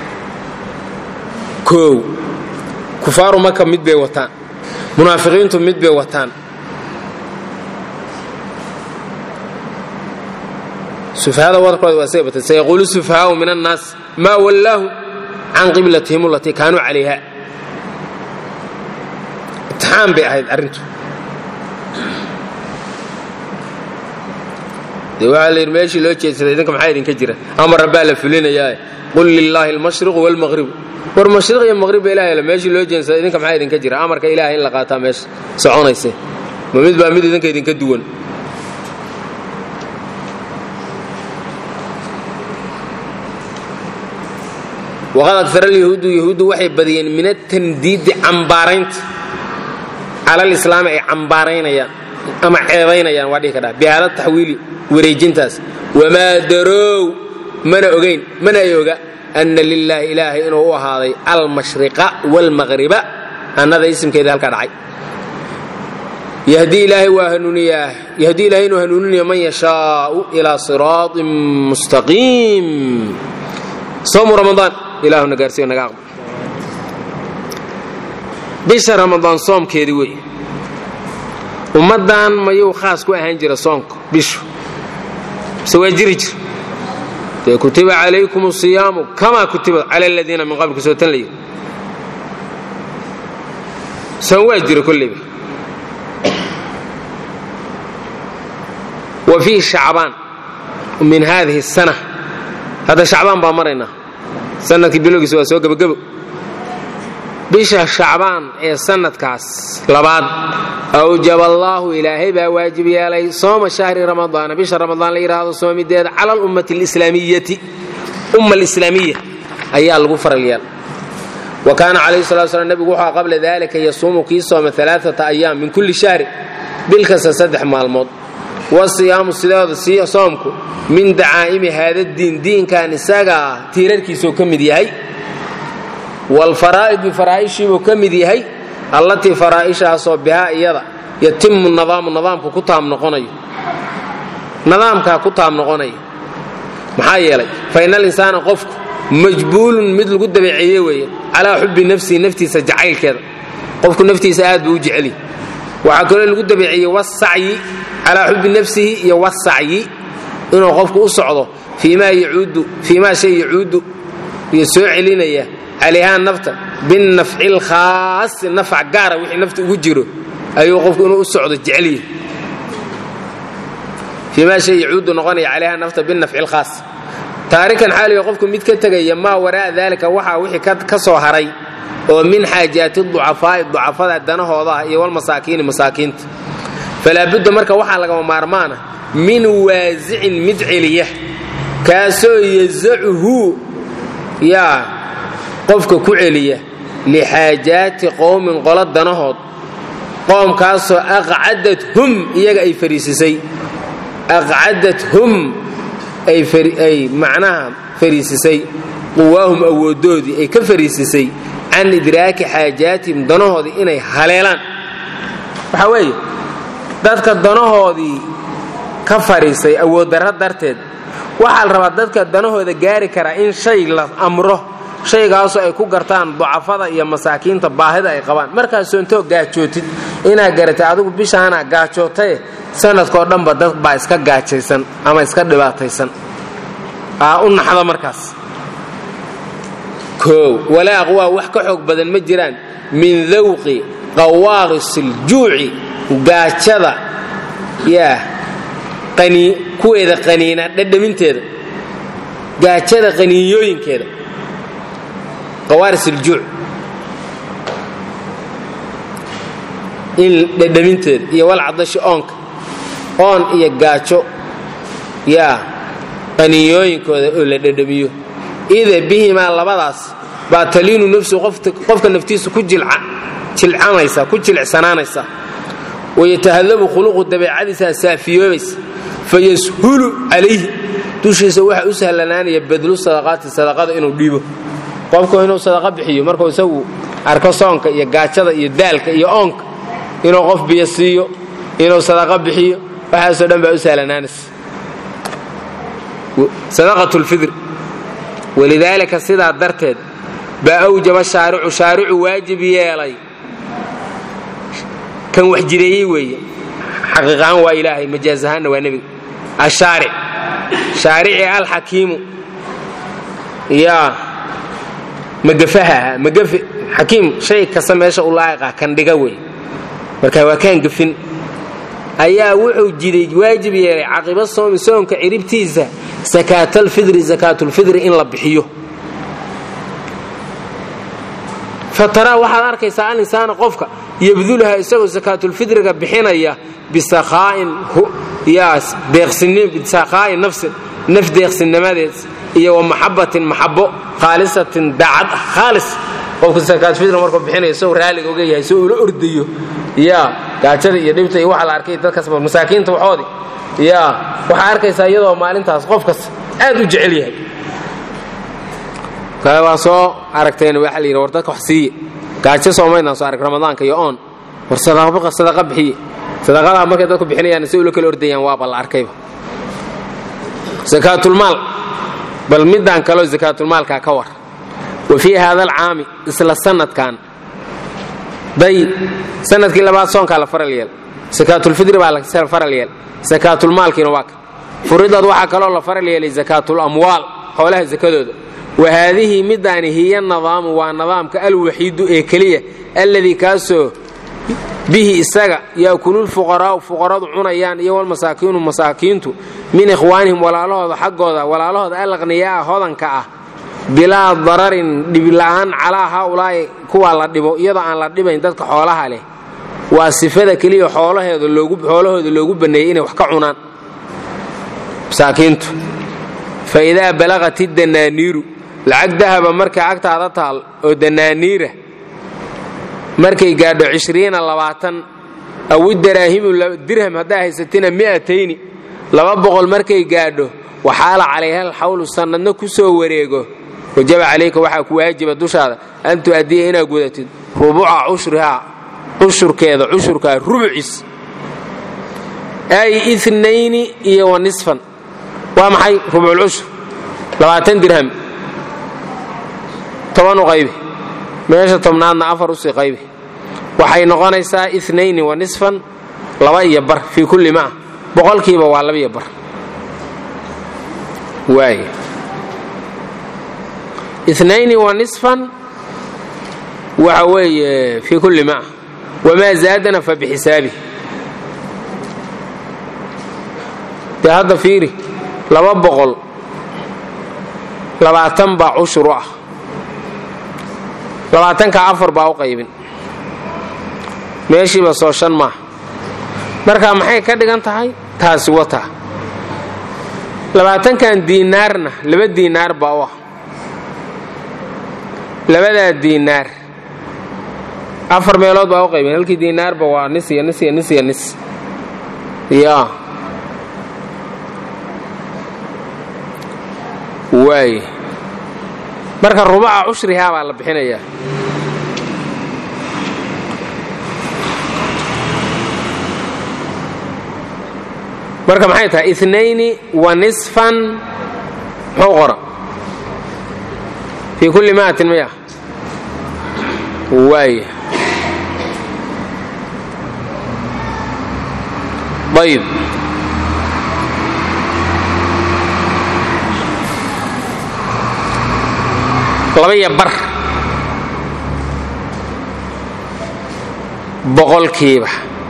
koow kufaaru maka mid bay wataan munaafiqiintu mid bay wataan sufahada warkooda waa isaga batay sayaquulu sufahaau min annaas maa wallaahu can qiblatihim allatii kaanuu calayha imtixaan bay ahayd arrintu dee waxaa la yidhi meeshii loo jeedsaday idinka maxaa idinka jira amar rabbaa la fulinayaa qul lilaahi almashriqu waalmaqribu war mashriq iyo maqribba ilaahay la meeshii loo jeedsaday idinka maxaa idinka jira amarka ilaahay in la qaataa meesha soconayse ma mid baa mid idinka idinka duwan waqad agara alyahuudu yahuuddu waxay badiyeen min atandiidi cambaaraynta cala alislaami ay cambaaraynayaan ama ceebaynayaan waa dhihi kadhaa bihaada taxwiili wareejintaas wamaa darow mana ogayn mana ay oga anna lilaahi ilaahay inuu u ahaaday almashriqa waalmaqriba annada isimkeeda halkaa dhacay yahdii ilaahay waa hanuuniyaa yahdii ilaahay inuu hanuuninayo man yashaau ilaa siraatin mustaqiim soomu ramadaan ilaahuna gaarsiiyo naga aqbal bisha ramadaan soomkeedii wey ummaddan mayuu khaas ku ahaan jira soonka bishu mise waa jiri jir dee kutiba calaykum asiyaamu kamaa kutiba cala aladiina min qablikum soo tan la yidhi سواجر كله وفي شعبان من هذه السنة هذا شعبان بأمرنا سنة بلوغ سوى سوى قبل قبل بيشه شعبان ee sanadkaas labaad awjab Allah ilaahay baa waajib yeelay sooma shahri ramadaan bisha ramadaan la yiraahdo soomideed ala ummati islaamiyati umma islaamiyya ayaa lagu faral yeel wa kana alayhi salatu wasallam nabigu waxa qabla dalika yasuumu ki sooma thalathata ayyam min kulli shahr bilka saddex maalmood wasiyaamu sidaada si soomku min da'aimi hada diin diinkan isaga tiirarkiisu kamid yahay والفرائض بفرائش وكمد يحي التي فرائشها صوبها يدا يتم النظام النظام كتام نقوني نظام كتام نقوني maxaa yeelay فإن الإنسان قفك مجبول مثل قد بيعيه ويه على حب نفسه نفسه جعيلkeeda قفك نفسه aad buu jeceli waxa kale lagu dabeeciyay wasacyi على حب نفسه iyo wasacyi inuu qofku u socdo fiima yacuudu fiima shay yacuudu iyo soo celinaya عليها النفط بالنفع الخاص النفع قارة وحي نفط وجره أيوه قفك إنه السعود الجعلي فيما شيء يعود نغني عليها النفط بالنفع الخاص تاركا حالي يقفكم متكتغي ما وراء ذلك وحا وحي كسو هري ومن حاجات الضعفاء الضعفاء دانه وضاء والمساكين مساكين فلا بد مركا وحا لغا مارمانا من وازع مدعليه كاسو يزعه يا qofka ku celiya li haajaati qowmin qolad danahood qoomkaasoo aqcadathum iyaga ay fariisisay aqcadathum ay ay macnaha fariisisay quwaahum awoodoodii ay ka fariisisay an idraaki haajaatihim danahoodii inay haleelaan waxa weeye dadka danahoodii ka fariisay awood darro darteed waxa la rabaa dadka danahooda gaari kara in shay la amro shaygaas ay ku gartaan ducafada iyo masaakiinta baahida ay qabaan markaas soonto gaajootid ina garatay adigu bishaana gaajootay sanadkoo dhanba dad baa iska gaajaysan ama iska dhibaataysan aa u naxda markaas koo wala aqwa wax ka xoog badan ma jiraan min dhawqi qawaaqisil juuci gaajada yaa qani kuweeda qaniina dhadhaminteeda gaajada qaniiyooyinkeeda قوارس الجوع إن دمنتر يا والعطش أنك أن يا جاتشو يا قنيوين كذا ولا دميو إذا به ما الله بداس بعتلين نفسه قفت قفك نفتيس كجل ع تلعان يسا كجل عسنان يسا ويتهذب خلق الدبيعة سافيوس فيسهل عليه توشي سواح أسهل لنا يبدلوا الصدقات الصدقات إنه ديبه qofku inuu sadaqa bixiyo markuu isagu arko soonka iyo gaajada iyo daalka iyo oonka inuu qof biyo siiyo inuu sadaqa bixiyo waxa soo dhanba u saalanaanis sadaqatul fidr walidaalika sida darteed ba awjaba shaari'u shaari'u waajib yeelay kan wax jireeyay weeye xaqiiqan waa ilaahay majaazahan waa nabi ashari shari'i al-hakim ya مجفها مجف حكيم شيء كسميش الله كان دقوي مركوا كان جفن أيها وجد واجب يري عقب الصوم صوم كعربتيزة زكاة الفطر زكاة الفطر إن لبحيه فترى واحد أركي سأل إنسان قفك يبذلها يسوي زكاة الفطر بحين إياه بسخاء ياس بيغسنين بسخاء نفس نفس بيغسن ماذا إيه ومحبة محبة خالصة دعد خالص قفك زكاة الفطر مركب بحين يسوي رالي وجاي يسوي له أرديه يا قاعد يدبت واحد أركي تكسب المساكين توحدي يا واحد أركي سيده ومالين تاس قفك أدو جعليه كذا سو أركتين واحد يروردك وحسي قاعد سو ما ينسى أرك رمضان كيون ورصدق بقى صدق بحي صدق ما كده بحني يعني سوي لك الأرديان وابل الأركيب زكاة المال بل مدان كلو زكاة المال ككور وفي هذا العام إسلا السنة كان ضي سنة كلا بعد صون كلا فرليل زكاة الفطر بعد سر فرليل زكاة المال كنواك فريضة واحد كلا فرليل زكاة الأموال حولها زكاة وهذه مدان هي النظام والنظام كالوحيد إكلية الذي كاسو bihi isaga yaakulu lfuqaraa'u fuqaradu cunayaan iyo walmasaakiinu masaakiintu min ikhwaanihim walaalahooda xaggooda walaalahooda alaqniyaa hodanka ah bilaa dararin dhibla'aan calaa haaulaa'i kuwaa la dhibo iyadoo aan la dhibayn dadka xoolaha leh waa sifada keliya xoolahooda loogu banneeyey inay wax ka cunaan masaakiintu fa idaa balaqat iddanaaniiru lacag dahaba markay agtaada taal oo danaaniira markay gaadho cishriina labaatan aw idaraahimu dirham haddaa haysatina mi'atayni laba boqol markay gaadho waxaala calayha alxawlu sannadna ku soo wareego wajaba calayka waxaa ku waajiba dushaada an tu'addiya inaad gudatid rubuca cushrihaa cushurkeeda cushurkaa rubuciis ay inayni iyo wa nisfan waa maxay rubculcushur labaatan dirham toban u qaybi meesha tobnaadna afar usii qaybi waxay noqonaysaa inayni wa nisfan laba iyo bar fii kulli maa boqolkiiba waa laba iyo bar waay inayni wa nisfan waxa weeye fii kulli maa wamaa zaadana fa bixisaabi dee hadda fiiri laba boqol labaatan baa cushur u ah labaatanka afar baa u qaybin meeshiiba soo shan maaha marka maxay ka dhigan tahay taasi wataa labaatankan diinaarna laba diinaar baa u ah labadaa diinaar afar meelood baa u qaybin halkii diinaarba waa nis iyo nis iyo nis iyo nis ya waay marka rubaca cushrihaa baa la bixinayaa marka maxay tahay inayni wa nisfan muxuu qora fii kulli maatin maya waay ayib labaiyo bar boqolkiiba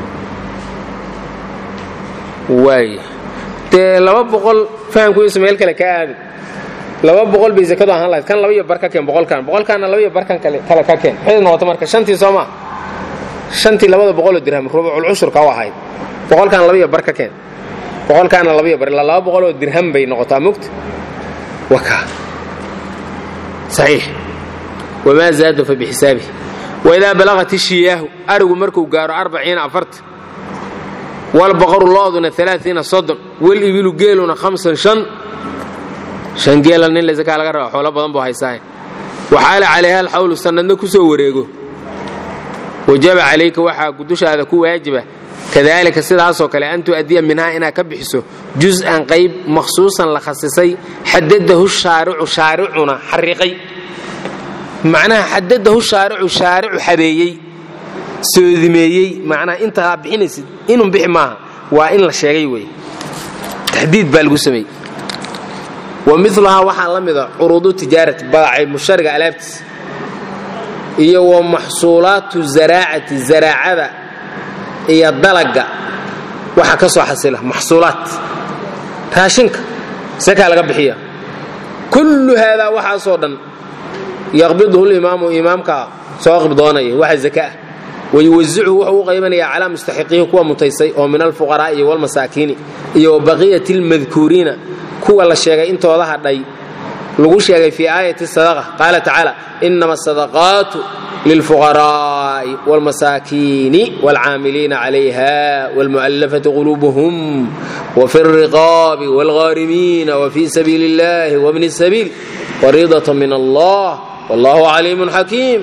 waay dee laba boqol fahamkuisu meel kale ka aadi laba boqol bay sakadu ahaan lahayd kan labaiyo bar ka keen boqolkan boqolkaanna labaiyo barkan kale ka keen maxay noqota marka shantii soo maa shantii labada boqoloo dirham rubuculcushurka u ahayd boqolkaan labaiyo bar ka keen boqolkaana labaiyo bar ilaa laba boqoloo dirham bay noqotaa mugta wakaa saxiix wamaa zaada fa bixisaabihi waidaa balaqat ishiyaahu arigu markuu gaaro arbaciina afarta walbaqaru looduna alaaiina soddon walibilu geeluna hamsan shan shan geela nin lasakaa laga raba xoolo badan buu haysaaye waxaala calayha alxawlu sannadna ku soo wareego wajaba calayka waxaa dushaada ku waajiba kadaalika sidaasoo kale an tu'addiya minhaa inaad ka bixiso juz-an qayb makhsuusan la khasisay xadadahu shaaricu shaaricuna xariiqay macnaha xadadahu shaaricu shaaricu xabeeyey soodimeeyey macnaha intaa bixinaysid inun bixi maaha waa in la sheegay wey taxdiid baa lagu sameeyey wa miluhaa waxaa la mida curuudu tijaarati badacay mushariga alaabtiis iyo wa maxsuulaatu zaraacati zaraacada iyo dalaga waxa ka soo xasila maxsuulaat raashinka sakaa laga bixiya kullu haadaa waxaasoo dhan yaqbiduhu limaamu imaamka soo qibdoonaya waxa zakaa wayuwasicuhu wuxuu u qaybanayaa calaa mustaxiqihi kuwa mutaysay oo min alfuqaraa'i iyo walmasaakiini iyo baqiyati almadkuuriina kuwa la sheegay intooda hadhay lagu sheegay fii aayati sadaqa qaala tacaala inama asadaqaatu lilfuqaraa'i walmasaakiini waalcaamiliina calayha waalmu'allafati quluubuhum wafi alriqaabi waalghaarimiina wafii sabiili illahi wabni sabiil fariidatan min allah wallahu caliimun xakiim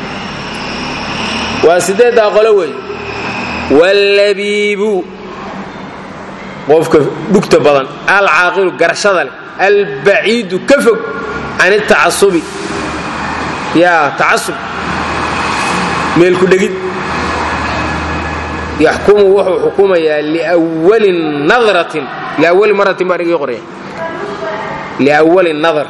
waa sideeddaa qolo wey wallabiibu qofka dhugta badan alcaaqilu garashada leh albaciidu ka fog can itacasubi yaa tacasub meelku dhegid yaxkumu wuxuu xukumayaa liwali nadratin liawali maratin baa dhigii qoraya liawali nadr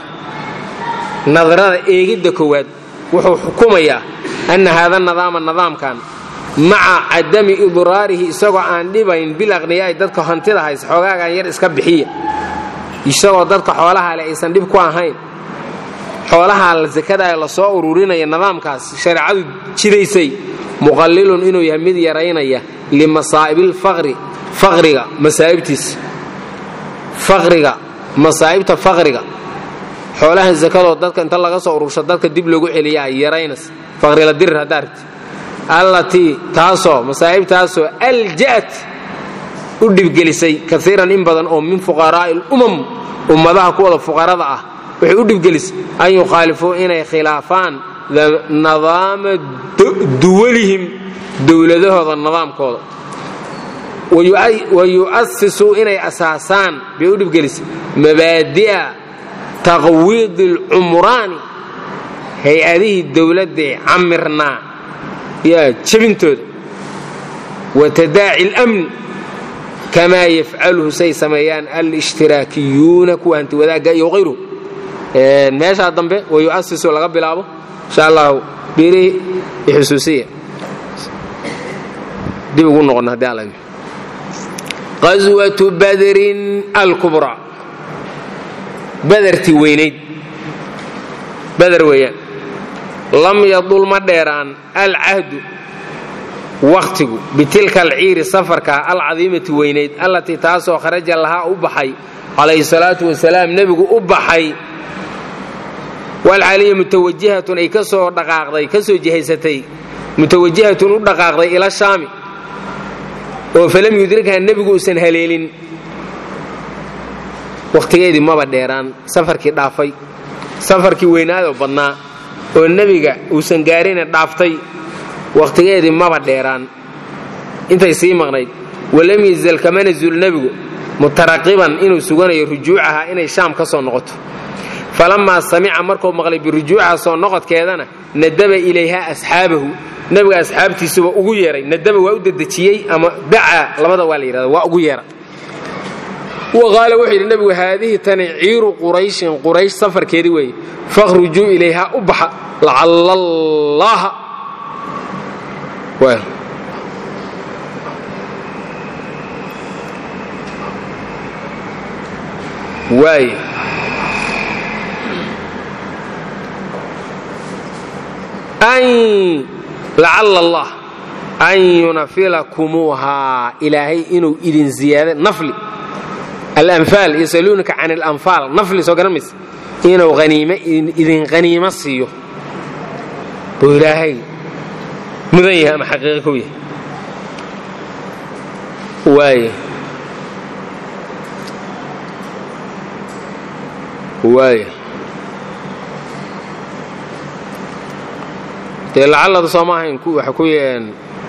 nadrada eegidda koowaad wuxuu xukumayaa ana haada nadaama nidaamkan maca cadami idraarihi isagoo aan dhibayn bilaqniyaai dadka hantida haysa xoogaagan yar iska bixiya isagoo dadka xoolaha leh aysan dhib ku ahayn xoolaha la zakada la soo ururinaya nidaamkaas shariicadu jidaysay muqallilun inuu yahay mid yaraynaya limasaa'ibil faqri faqriga masaa'ibtiis faqriga masaa'ibta faqriga xoolaha zakada dadka inta laga soo urursho dadka dib loogu celiyaa yaraynas faqri la dir hadaart allati taaso masaa'ibtaaso alja'at u dhibgelisay kasiiran in badan oo min fuqaraa'il umam ummadaha kuwada fuqarada ah waxay u dhibgelisay an yukhaalifuu inay khilaafaan nidaama duwalihim dowladahooda nidaamkooda wayu'asisuu inay asaasaan bay u dhibgelisay mabaadi'a taqwiid alcumraani hay-adihii dowladda camirnaa yaa jabintooda watadaaci اlamn kamaa yafcaluhu say sameeyaan alishtiraaكiyuuna kuwa hanti wadaagga iyo hayruhu meeshaa dambe wayu'asisu laga bilaabo insha allahu biri xusuusiya dib ugu noqon haddii alla qaswatu badrin alkubraa badartii weynayd badar weeyaan lam yadul ma dheeraan alcahdu wakhtigu bitilka alciiri safarka alcadiimati weynayd allatii taasoo kharaja lahaa u baxay calayhi salaatu wasalaam nebigu u baxay walcaliya mutawajihatun ay ka soo dhaqaaqday ka soo jihaysatay mutawajihatun u dhaqaaqday ila shaami oo falam yudrikha nebigu uusan haleelin wakhtigeedii maba dheeraan safarkii dhaafay safarkii weynaadoo badnaa oo nebiga uusan gaarina dhaaftay wakhtigeedii maba dheeraan intay sii maqnayd walam yazal kamana zuul nebigu mutaraqiban inuu suganayo rujuucaha inay shaam ka soo noqoto falamaa samica markuu maqlay birujuucaha soo noqodkeedana nadaba ilayha asxaabahu nebiga asxaabtiisuba ugu yeeray nadaba waa u dedejiyey ama dacaa labada waa la yidhahda waa ugu yeera waqaala wuxuu yidhi nebigu haadihi tani ciiru qurayshin quraysh safarkeedii weeye fakhrujuu ilayha u baxa lacalla allaaha waay an lacalla allah an yunafilakumuuhaa ilaahay inuu idin ziyaada nafli alanfaal yasaluunaka can alanfaal nafli soo garan mayse inuu haniime idin haniimo siiyo buu ilaahay mudan yahay ama xaqiiqo ku yahay waaye waaye dee lacallada soo ma ahayn waxa ku yeen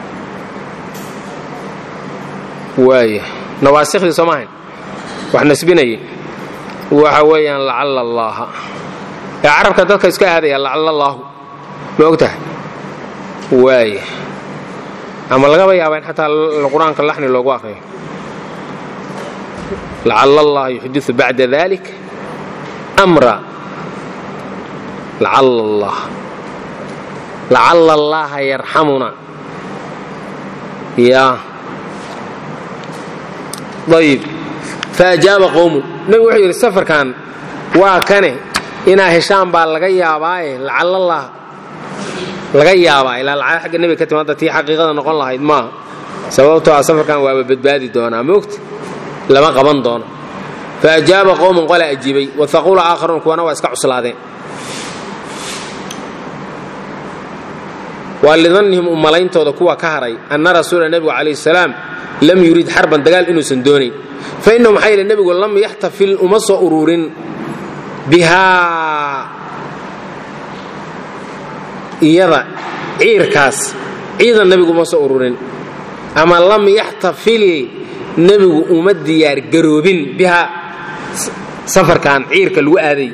waaye nawaasikhdii soo ma ahayn wax nasbinayay waxa weeyaan lacalla allaaha ee carabka dadka iska aadaya lacalla allaahu ma og tahay waaye ama lagaba yaaba in xataa qur-aanka laxni loogu aqriyo lacalla allaha yuxdiu bacda dalik amra lacalla allah lacalla allaha yarxamuna ya ayib faajaaba qowmun nebigu wuxuu yidhi safarkan waa kane inaa heshaan baa laga yaabaaye lacalla allah laga yaabaa ilaa lacag xagga nebiga ka timaada tii xaqiiqada noqon lahayd maaha sababtoo ah safarkan waaba badbaadi doonaa moogta lama qaban doono faajaaba qowmun qola ajiibay wahaquula aakharuun kuwana waa iska cuslaadeen waa lidannihim umalayntooda kuwa ka haray anna rasuula nebigu calayhi salaam lam yurid xarban dagaal inuusan doonayn fa innahu maxaa yeele nebigu lam yaxtafil uma soo ururin bihaa iyada ciirkaas ciidan nebigu uma soo ururin ama lam yaxtafil nebigu uma diyaargaroobin bihaa safarkan ciirka lagu aaday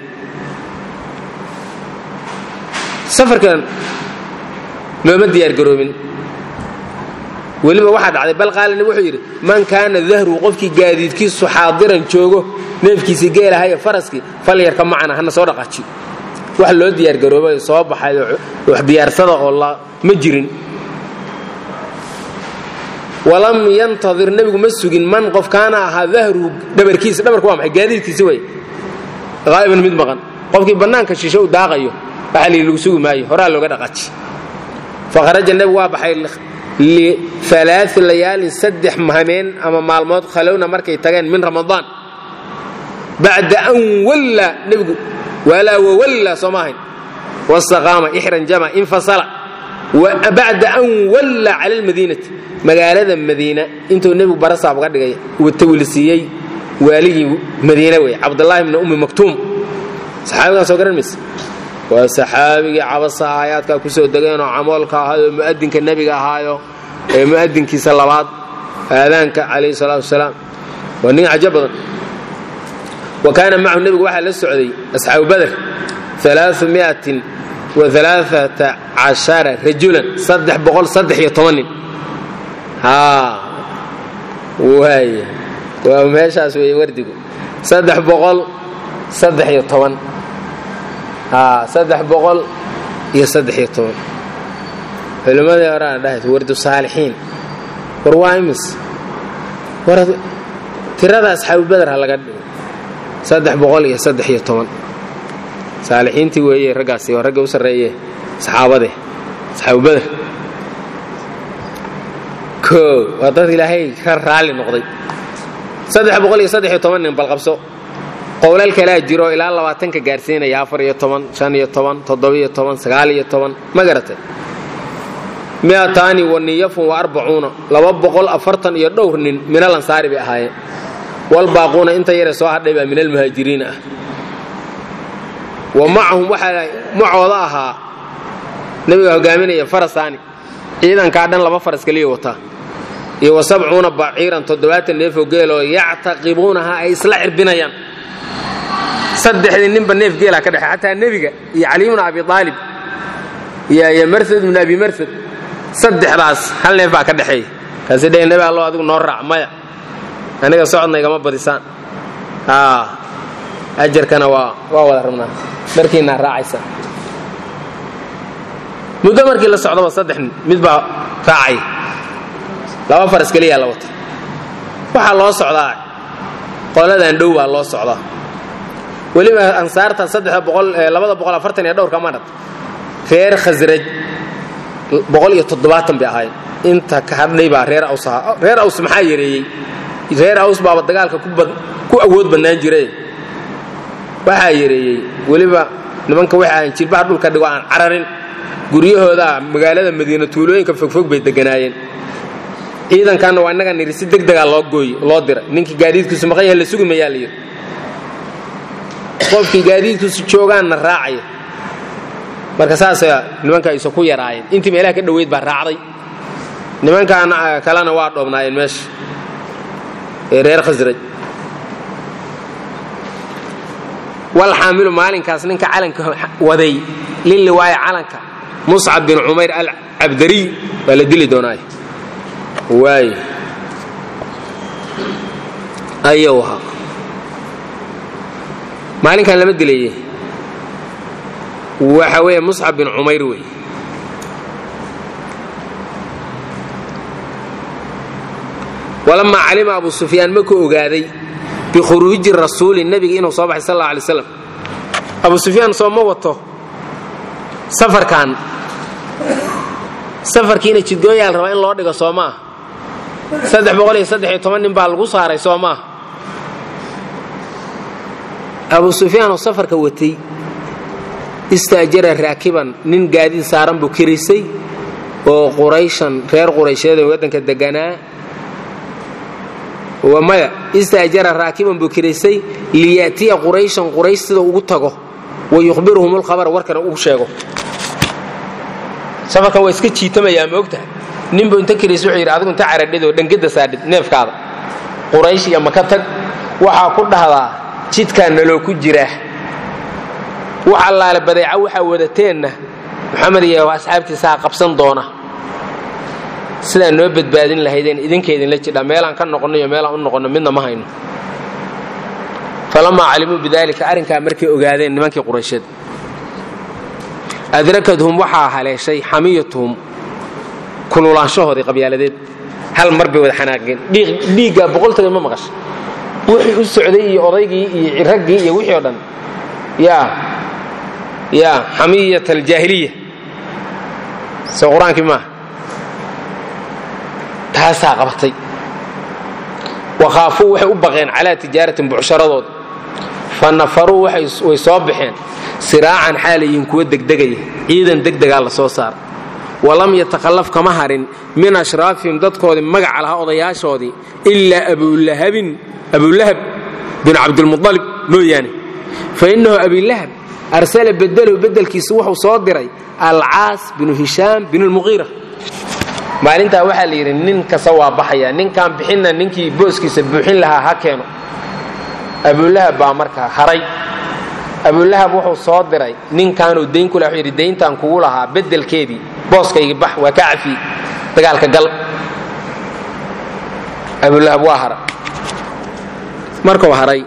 safarkan looma diyaargaroobin weliba waxaa dhacday bal qaalina wuxuu yidhi man kaana dahru qofkii gaadiidkiisu xaadiran joogo neefkiisii geelahayo faraskii falyarka macana hana soo dhaqaaji wax loo diyaargaroobay soo baxay wax diyaarsada oo ma jirin walam yantadir nabigu ma sugin man qof kaana ahaa dahruhu dhabarkiisa dhabarku waa maxay gaadiidkiisa way qaa'iban mid maqan qofkii bannaanka shisho u daaqayo waxa lagu sugi maayo horaa looga dhaqaaji faqaraja nabigu waa baxay li thalath layaalin saddex mahameen ama maalmood khalowna markay tageen min ramadaan bacda an walla nabigu walaa walla soomahayn wasaqaama ihran jama infasala وبعد أن ولى على المدينة مقالة مدينة انتو النبي برسا بقى دغاي والتولسيي والي مدينة وي عبد الله بن ام مكتوم صحابي سو غرمس وصحابي عبسا آيات ka kusoo dageen oo amoolka ahaa muadinka nabiga ahaayo ee muadinkiisa labaad aadaanka kaleey salaatu wasalaam wani ajaban وكان معه النبي waxa la socday asxaab badr ثلاثمائة وثلاثة عشر رجلا صدح بقول صدح يطمن ها وهي وماشي اسوي وردقو صدح بقول صدح يطمن ها صدح بقول يصدح يطمن فلما يرى ده ورد الصالحين وروايمس ورد ترى اصحاب بدر هلا قد صدح بقول يصدح يطمن صالحينتي weeye ragaasi oo raga u sareeyay saxaabade saxaab badr ko wadad ilaahay ka raali noqday saddex boqol iyo saddex iyo toban nin bal qabso qowlal kala jiro ilaa labaatan ka gaarsiinaya afar iyo toban shan iyo toban toddoba iyo toban sagaal iyo toban ma garatay mi'atani wa niyafun wa arba'una laba boqol afartan iyo dhowr nin min al ansaari bi ahaayeen wal baaquna inta yare soo hadhay ba min al muhaajiriin ah ومعهم وحا معوضاها نبي هوغامينيا فرساني ciidan ka dhan laba faras kaliya wata iyo sab'una ba'iran toddobaatan neef oo geelo yactaqibunaha ay isla cirbinayaan saddexdii nin ba neef geela ka dhaxay hatta nabiga iyo ali ibn abi talib iyo ya marsad ibn abi marsad saddexdaas hal neef ba ka dhaxay kaasi dheey nabi allah adigu noo raac maya aniga socodnayga ma badisaan ah ajarkana waa waa wada rabnaa markiina raacaysa muddo markii la socdo saddex mid baa raacay laba faras kaliya la wato waxa loo socdaa qoladan dhow waa loo socdaa waliba ansaarta saddex boqol laba boqol afartan iyo dhowr ka marad reer khasraj boqol iyo toddobaatan bay ahaayeen inta ka hadlay baa reer awsa reer aws maxaa yareeyay reer aws baa dagaalka ku ku awood banaan jiray waxa yareeyay waliba nimanka waxa aan jilbaha dhulka dhigo aan cararin guriyahooda magaalada Madiina tuulooyinka fogfog bay deganaayeen ciidankan waa inaga nirisi degdeg ah loo gooy loo diray ninkii gaadiidkiisu maqan yahay la sugi ma yaaliyo qofkii gaadiidkiisu joogaan na raacay marka saas nimanka ay soo ku yaraayeen intii meelaha ka dhaweyd baa raacday nimankan kalena waa dhoobnaayeen meesha ee reer khasraj والحامل مالين كاس نينكا علنك ودي للواي علنك مصعب بن عمير العبدري ولا دلي دوناي واي ايوه مالين كان لما دليه waxa weeye Mus'ab bin Umayr way ولما علم ابو سفيان مكو اوغاداي بخروج الرسول النبي انه صباح صلى الله عليه وسلم ابو سفيان سوما وتو سفر كان سفر كينا جidooyal raba in loo dhigo Soomaa saddex boqol iyo saddex iyo toban nin baa lagu saaray Soomaa ابو سفيان oo safarka watay istaajara raakiban nin gaadiid saaran buu kirisay oo Qurayshan reer Quraysheed wadanka deganaa وما استاجر راكبا بكريسي لياتي قريش قريش سida ugu tago ويخبرهم الخبر warkana uu sheego safarka way iska jiitamaya ma ogtahay ninba inta kiriis wuxuu yiraahdo inta caradhido dhangada saadid neefkaada quraysh iyo maka tag waxa ku dhahdaa jidkan loo ku jira waxa la badeeca waxa wadateena maxamed iyo asxaabtiisa qabsan doona sida noo badbaadin lahaydeen idinkeedin la jidha meelan ka noqonayo meelan u noqono midna ma hayno falama alimu bidalika arinka markii ogaadeen nimankii quraysheed adrakadhum waxa haleeshay hamiyatuhum kululaashahoodii qabyaaladeed hal mar bay wada xanaaqeen dhiigga boqoltada ma maqash wixii u socday iyo odaygii iyo raggii iyo wixii oo dhan yaa yaa xamiyat aljaahiliya soo quraankii ma taasaa qabatay وخافوا waxay u baqeen ala tijaaratin buusharadood fanafaru waxay way soo bixeen siraacan xaalayin kuwa degdegay ciidan degdega la soo saar walam yatakhallaf kama harin min ashrafihim dadkoodi magac laha odayaashoodi illa abu lahab abu lahab bin abd al-muttalib mooyane fa innahu abu lahab arsala badalu badalkiisa wuxuu soo diray al-aas bin hisham bin al-mughira maalinta waxa la yiri nin ka soo baxaya ninkan bixina ninkii booskiisa buuxin lahaa ha keeno abu lahab baa marka haray abu lahab wuxuu soo diray ninkan uu deyn ku lahaa yiri deyntan kugu lahaa bedelkeedii booskayga bax waa ka cafi dagaalka gal abu lahab waa haray marka waa haray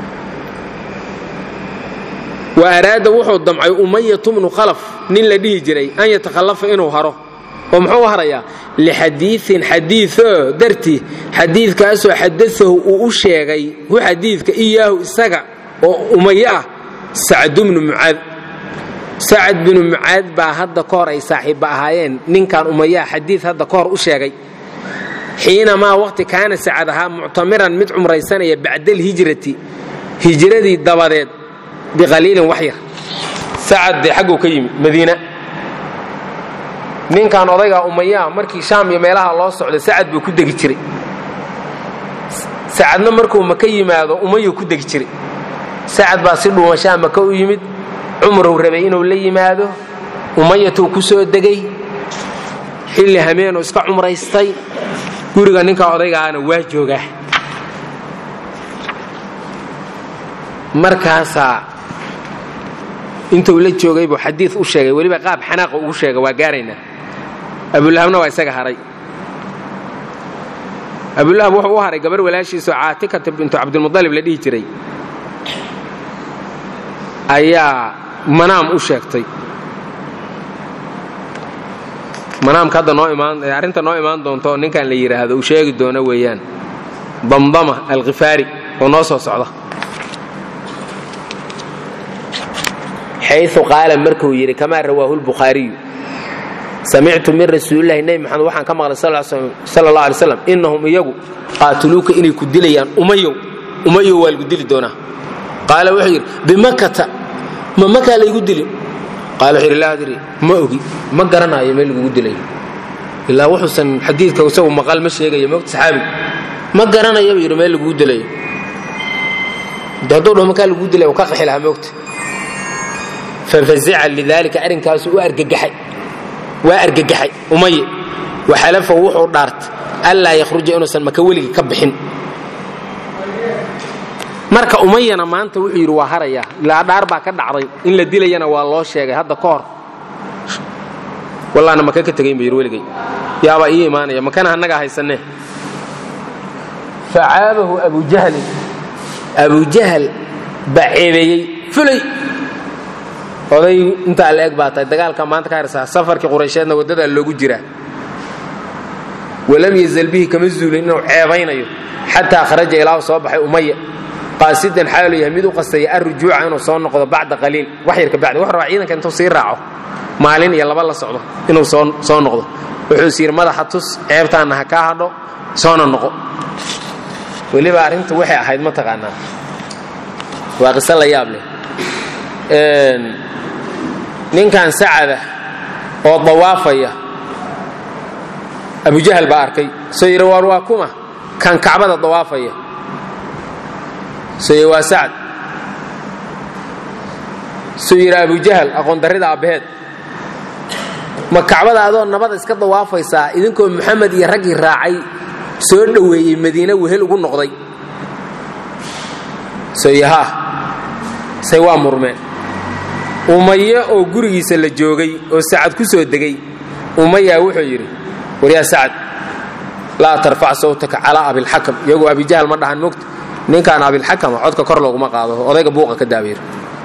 wa araada wuxuu damcay umayyah ibn khalaf nin la dhihi jiray an yatakhallafa inuu haro ومحو هريا لحديث حديث درتي حديث كاسو حدثه او شيغي هو حديث اياه اسغا اميه سعد بن معاذ سعد بن معاذ با هدا كور اي صاحب اهايين نين كان اميه حديث هدا كور او شيغي حينما وقت كان سعدها معتمرا مد عمريسنيه بعد الهجره هجرتي دباديد بقليل وحير سعد حقه كيم مدينه ninkan odayga umayya markii shaam iyo meelaha loo socday saad buu ku degi jiray saadna markuu maka yimaado umayyu ku degi jiray saad baa si dhuuma shaam maka u yimid umru rabay inuu la yimaado umayyatu ku soo degay xilli hameeno iska umraystay guriga ninka odaygaana waa joogaa markaasa intuu la joogay buu xadiis u sheegay waliba qaab xanaaq uu sheegay waa gaarayna abu lahabna waa isaga haray abu lahab wuxuu u haray gabar walaashiisa Aatika bint Abd al-Muttalib la dhihi jiray ayaa manaam u sheegtay manaam ka noo imaan arinta noo imaan doonto ninkan la yiraahdo uu sheegi doono weeyaan damdama al-Ghifari oo noo soo socda حيث قال مركو يري كما رواه البخاري سمعت من رسول الله النبي محمد وحان كما قال صلى الله عليه وسلم انهم يغو قاتلوك اني كدليان اميو اميو والغدلي دونا قال وحير بمكه ما مكه لا يغدلي قال وحير لا ادري ما اوغي ما غرانايو ميل غدلي الا وحسن حديثك وسو مقال ما شيغاي موقت صحابي ما غرانايو يري ميل غدلي دادو مكه غدلي او كخخيلها موقت ففزع لذلك أرن كاسو أرججحي وأرججحي أمية وحلف وحو دارت ألا يخرج إنه سن مكولي كبحين مركا أمية أنا ما أنت وحير وهريا لا دار باك دعري إن لدي لي أنا والله شيء هذا كار والله أنا ما كنت تجين بيروي لي يا أبا إيه ماني يا مكان هنجا هاي سنة فعابه أبو جهل أبو جهل بعيبي فلي oday inta la eeg baatay dagaalka maanta ka harsa safarkii Quraysheedna wadada loogu jira walam yazalbihi kama zuulin inuu ceebaynayo hatta kharaja ilaa soo baxay umayya qaasidan xaalu yahmid u qastay arjuuca inuu soo noqdo bacda qaliil wax yar ka bacdi wax raac ciidanka intuu sii raaco maalin iyo laba la socdo inuu soo soo noqdo wuxuu siir madaxa tus ceebtaana ha ka hadho soo noqo waliba arintu waxay ahayd ma taqaanaa waa qisal la yaab leh een ninkan saacada oo dawaafaya Abu Jahl baa arkay soo yiri war waa kuma kan Kaabada dawaafaya soo waa Saad soo yiri Abu Jahl aqoon darida abeed ma Kaabada adoo nabad iska dawaafaysa idinkoo Muhammad iyo ragii raacay soo dhaweeyay Madiina wehel ugu noqday soo yaha say waa murmeen umayya oo gurigiisa la joogay oo Saad ku soo degay umayya wuxuu yiri wariya Saad la tarfa sawtaka ala Abi al-Hakam yago Abi Jahl ma dhahan muqt ninkan Abi al-Hakam codka kor loogu ma qaado odayga buuqa ka daabeer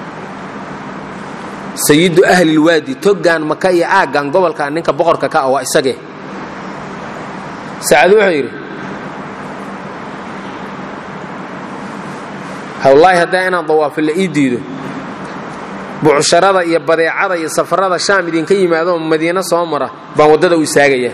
sayidu ahli al-wadi togan Makka iyo aagan gobolka ninka boqorka ka ah waa isagee sacad wuxuu yidhi hawlaahi haddaa inaan dawaafo la ii diido bucsharada iyo badeecada iyo safarada shaam idinka yimaado madiina soo mara baan waddada u istaagaya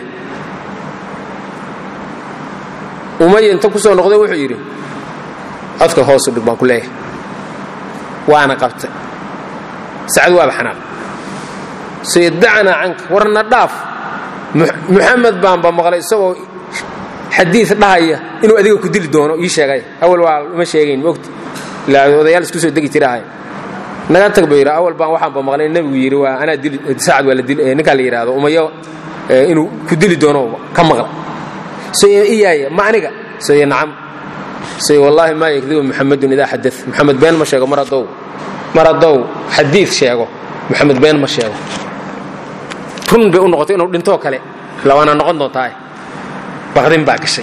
umaya inta ku soo noqday wuxuu yidhi codka hoosu dhig baan ku leeyahay waana qabtay sacad waaba xanaaq sayadacnaa canka warna dhaaf muxamed baanba maqlay isagoo xadiid dhahaya inuu adiga ku dili doono ii sheegay awal waa uma sheegayn moogta ilaa odayaal isku soo degi jirahay naga tag buu yidhi awal baan waxaanba maqlay nebigu yidhi waa anaa dili sacad waa la dili ninkaa la yidhaahdo umayo inuu ku dili doono ka maqla saye iyaaya ma aniga saye nacam saye wallaahi maa yakdibu muxamedun idaa xadad muxamed been ma sheego mar haddow mar haddow xadiid sheego muxamed been ma sheego run bay u noqotay inuu dhintoo kale lawaana noqon doontaa baqdin baa gashay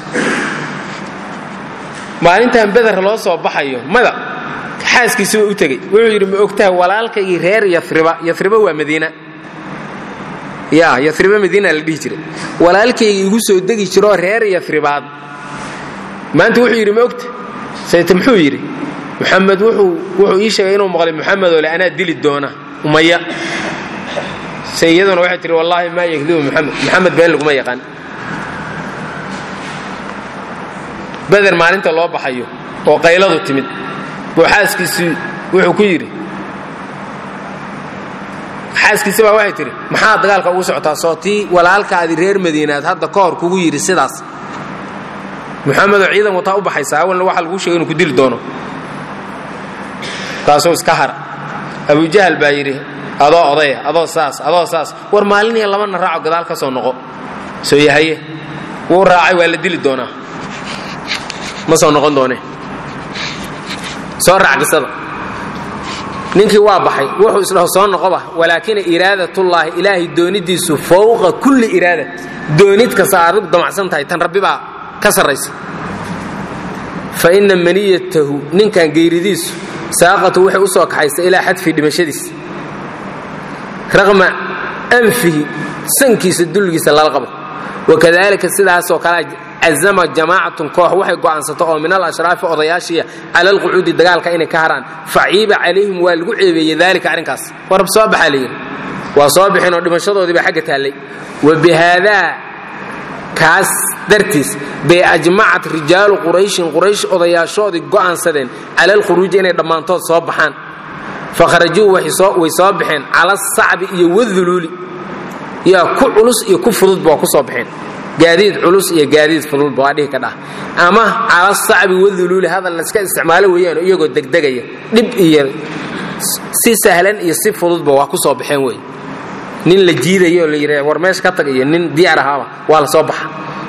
maalintan beder loo soo baxayo mada xaaskiisa u tagay wuxuu yidhi ma ogtahay walaalkaygii reer yafriba yafriba waa madiina yaa yafriba madiina la dhihi jiray walaalkaygii igu soo degi jiroo reer yafribaad maanta wuxuu yidhi ma ogta sayta muxuu yidhi muxamed wuxuu wuxuu ii sheegay inuu maqlay muxamed oo le anaa dili doona umaya sayiduna waxay tiri wallaahi maa yakdibu muxamed muxamed been laguma yaqaan beder maalinta loo baxayo oo qayladu timid buu xaaskiisii wuxuu ku yidhi xaaskiisi baa waxay tihi maxaa dagaalka ugu socotaa sootii walaalkaadi reer madiinaad hadda ka hor kugu yidhi sidaas muxamedoo ciidan wataa u baxaysa awalna waxaa laguu sheegay inuu ku dili doono taasuu iska hara abujahal baa yidhi adoo odaya adoo saas adoo saas war maaliniya labana raaco gadaal ka soo noqo soo yahaye wuu raacay waa la dili doonaa ma soo noqon doone soo raac qisada ninkii waa baxay wuxuu isdhaho soo noqoba walaakina iraadatullaahi ilaahay doonidiisu fowqa kulli iraada doonid kasta aad damacsan tahay tan rabbi baa ka sarraysa fa inna maniyatahu ninkan geeridiisu saaqatu waxay u soo kaxaysa ilaa xadfi dhimashadiis raqma anfihi sankiisa dulgiisa lala qabo wakadaalika sidaasoo kale azama jamaacatun koox waxay go'aansato oo min al-ashraafi odayaashiya cala alqucuudi dagaalka inay ka haraan faciiba calayhim waa lagu ceebeeyey daalika arrinkaas warab soo baxaa layidhi waa soo bixin oo dhimashadoodii baa xagga taallay wa bihaadaa kaas dartiis bay ajmacat rijaalu qurayshin quraysh odayaashoodii go'aansadeen cala alkhuruuji inay dhammaantood soo baxaan fakharajuu way soo baxeen cala asacbi iyo waduluuli yaa ku culus iyo ku fududba waa ku soo baxeen gaadiid culus iyo gaadiid fududba waa dhihi ka dhah ama cala asacbi waduluuli hadal la iska isticmaalo weeyaan iyagoo degdegaya dhib iyo si sahlan iyo si fududba waa ku soo baxeen wey nin la jiidayo oo la yidhaha war meesha ka tag iyo nin diyaar ahaaba waa la soo baxa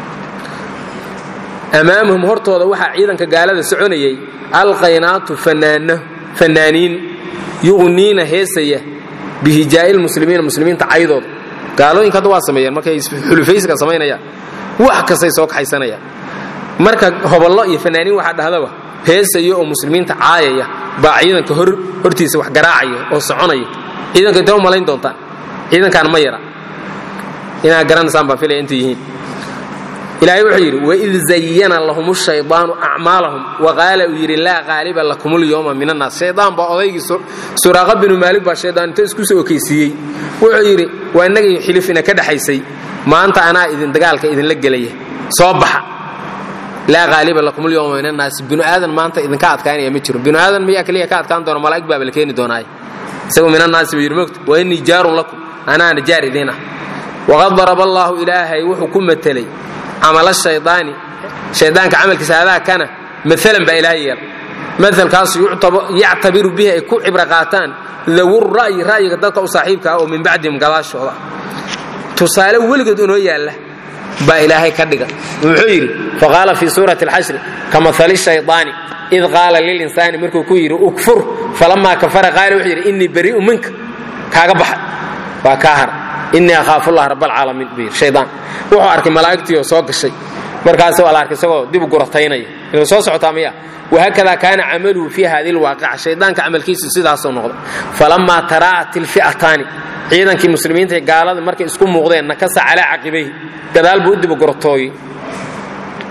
amaamahum hortooda waxaa ciidanka gaalada soconayay alqaynaatu fanaaniin yuqniina heesaya bihijaa'il muslimiina muslimiinta caydooda gaalooyinka hadda waa sameeyeen markay xulufaysiga samaynayaan wax kastay soo kaxaysanayaan marka hobollo iyo fanaaniin waxaa dhahdaba heesaya oo muslimiinta caayaya baa ciidanka hor hortiisa wax garaacaya oo soconaya ciidanka intee u malayn doontaan ciidankaan ma yara inaa garanaysaan baan filaya intay yihiin ilaahay wuxuu yidhi waid zayana lahum shaydaanu acmaalahum waqaala uu yidhi laa qaaliba lakum lyowma min annaas shaydaan baa odaygii suraaqa binu maalig baa shaydaan inta isku soo okeysiiyey wuxuu yidhi waa innagii xilif ina ka dhexaysay maanta anaa idin dagaalka idinla gelaya soo baxa laa qaaliba lakum lyowma min annaas binu aadan maanta idinka adkaanaya ma jiro binu aadan miyaa keliya ka adkaan doona malaa'ig baaba la keeni doonaay isagu min annaasi buu yidhi mogta wa innii jaarun lakum anaana jaar idiin ah waqad daraba allaahu ilaahay wuxuu ku matelay camal shaydaani shaydaanka camalkiisa adaa kana maalan baa ilaahay yeela maalkaasu yactabiru bihi ay ku cibro qaataan dawur ra'yi ra'yiga dadka u saaxiibka ah oo min bacdihim gadaashooda tusaale weligood inoo yaalla baa ilaahay ka dhiga wuxuu yidhi faqaala fii suurati alxashri kamahali shaydaani id qaala lilinsaani markuu ku yidhi ukfur falamaa kafara qaala wuxuu yidhi innii barii'u minka kaaga baxa waa kaa hara innii akhaafullaha rabbalcaalamiin buu yidhi shaydaan wuxuu arkay malaa'igtii oo soo gashay markaas waa la arkay isagoo dib u gurataynaya inuu soo socotaa miya wahakadaa kaana camaluhu fii hadihi alwaaqica shaydaanka camalkiisu sidaasoo noqda falammaa taraa'at ilfi'ataani ciidankii muslimiinta ee gaalada markay isku muuqdeen nakasa calaa caqibayhi gadaal buu u dib u guratooyey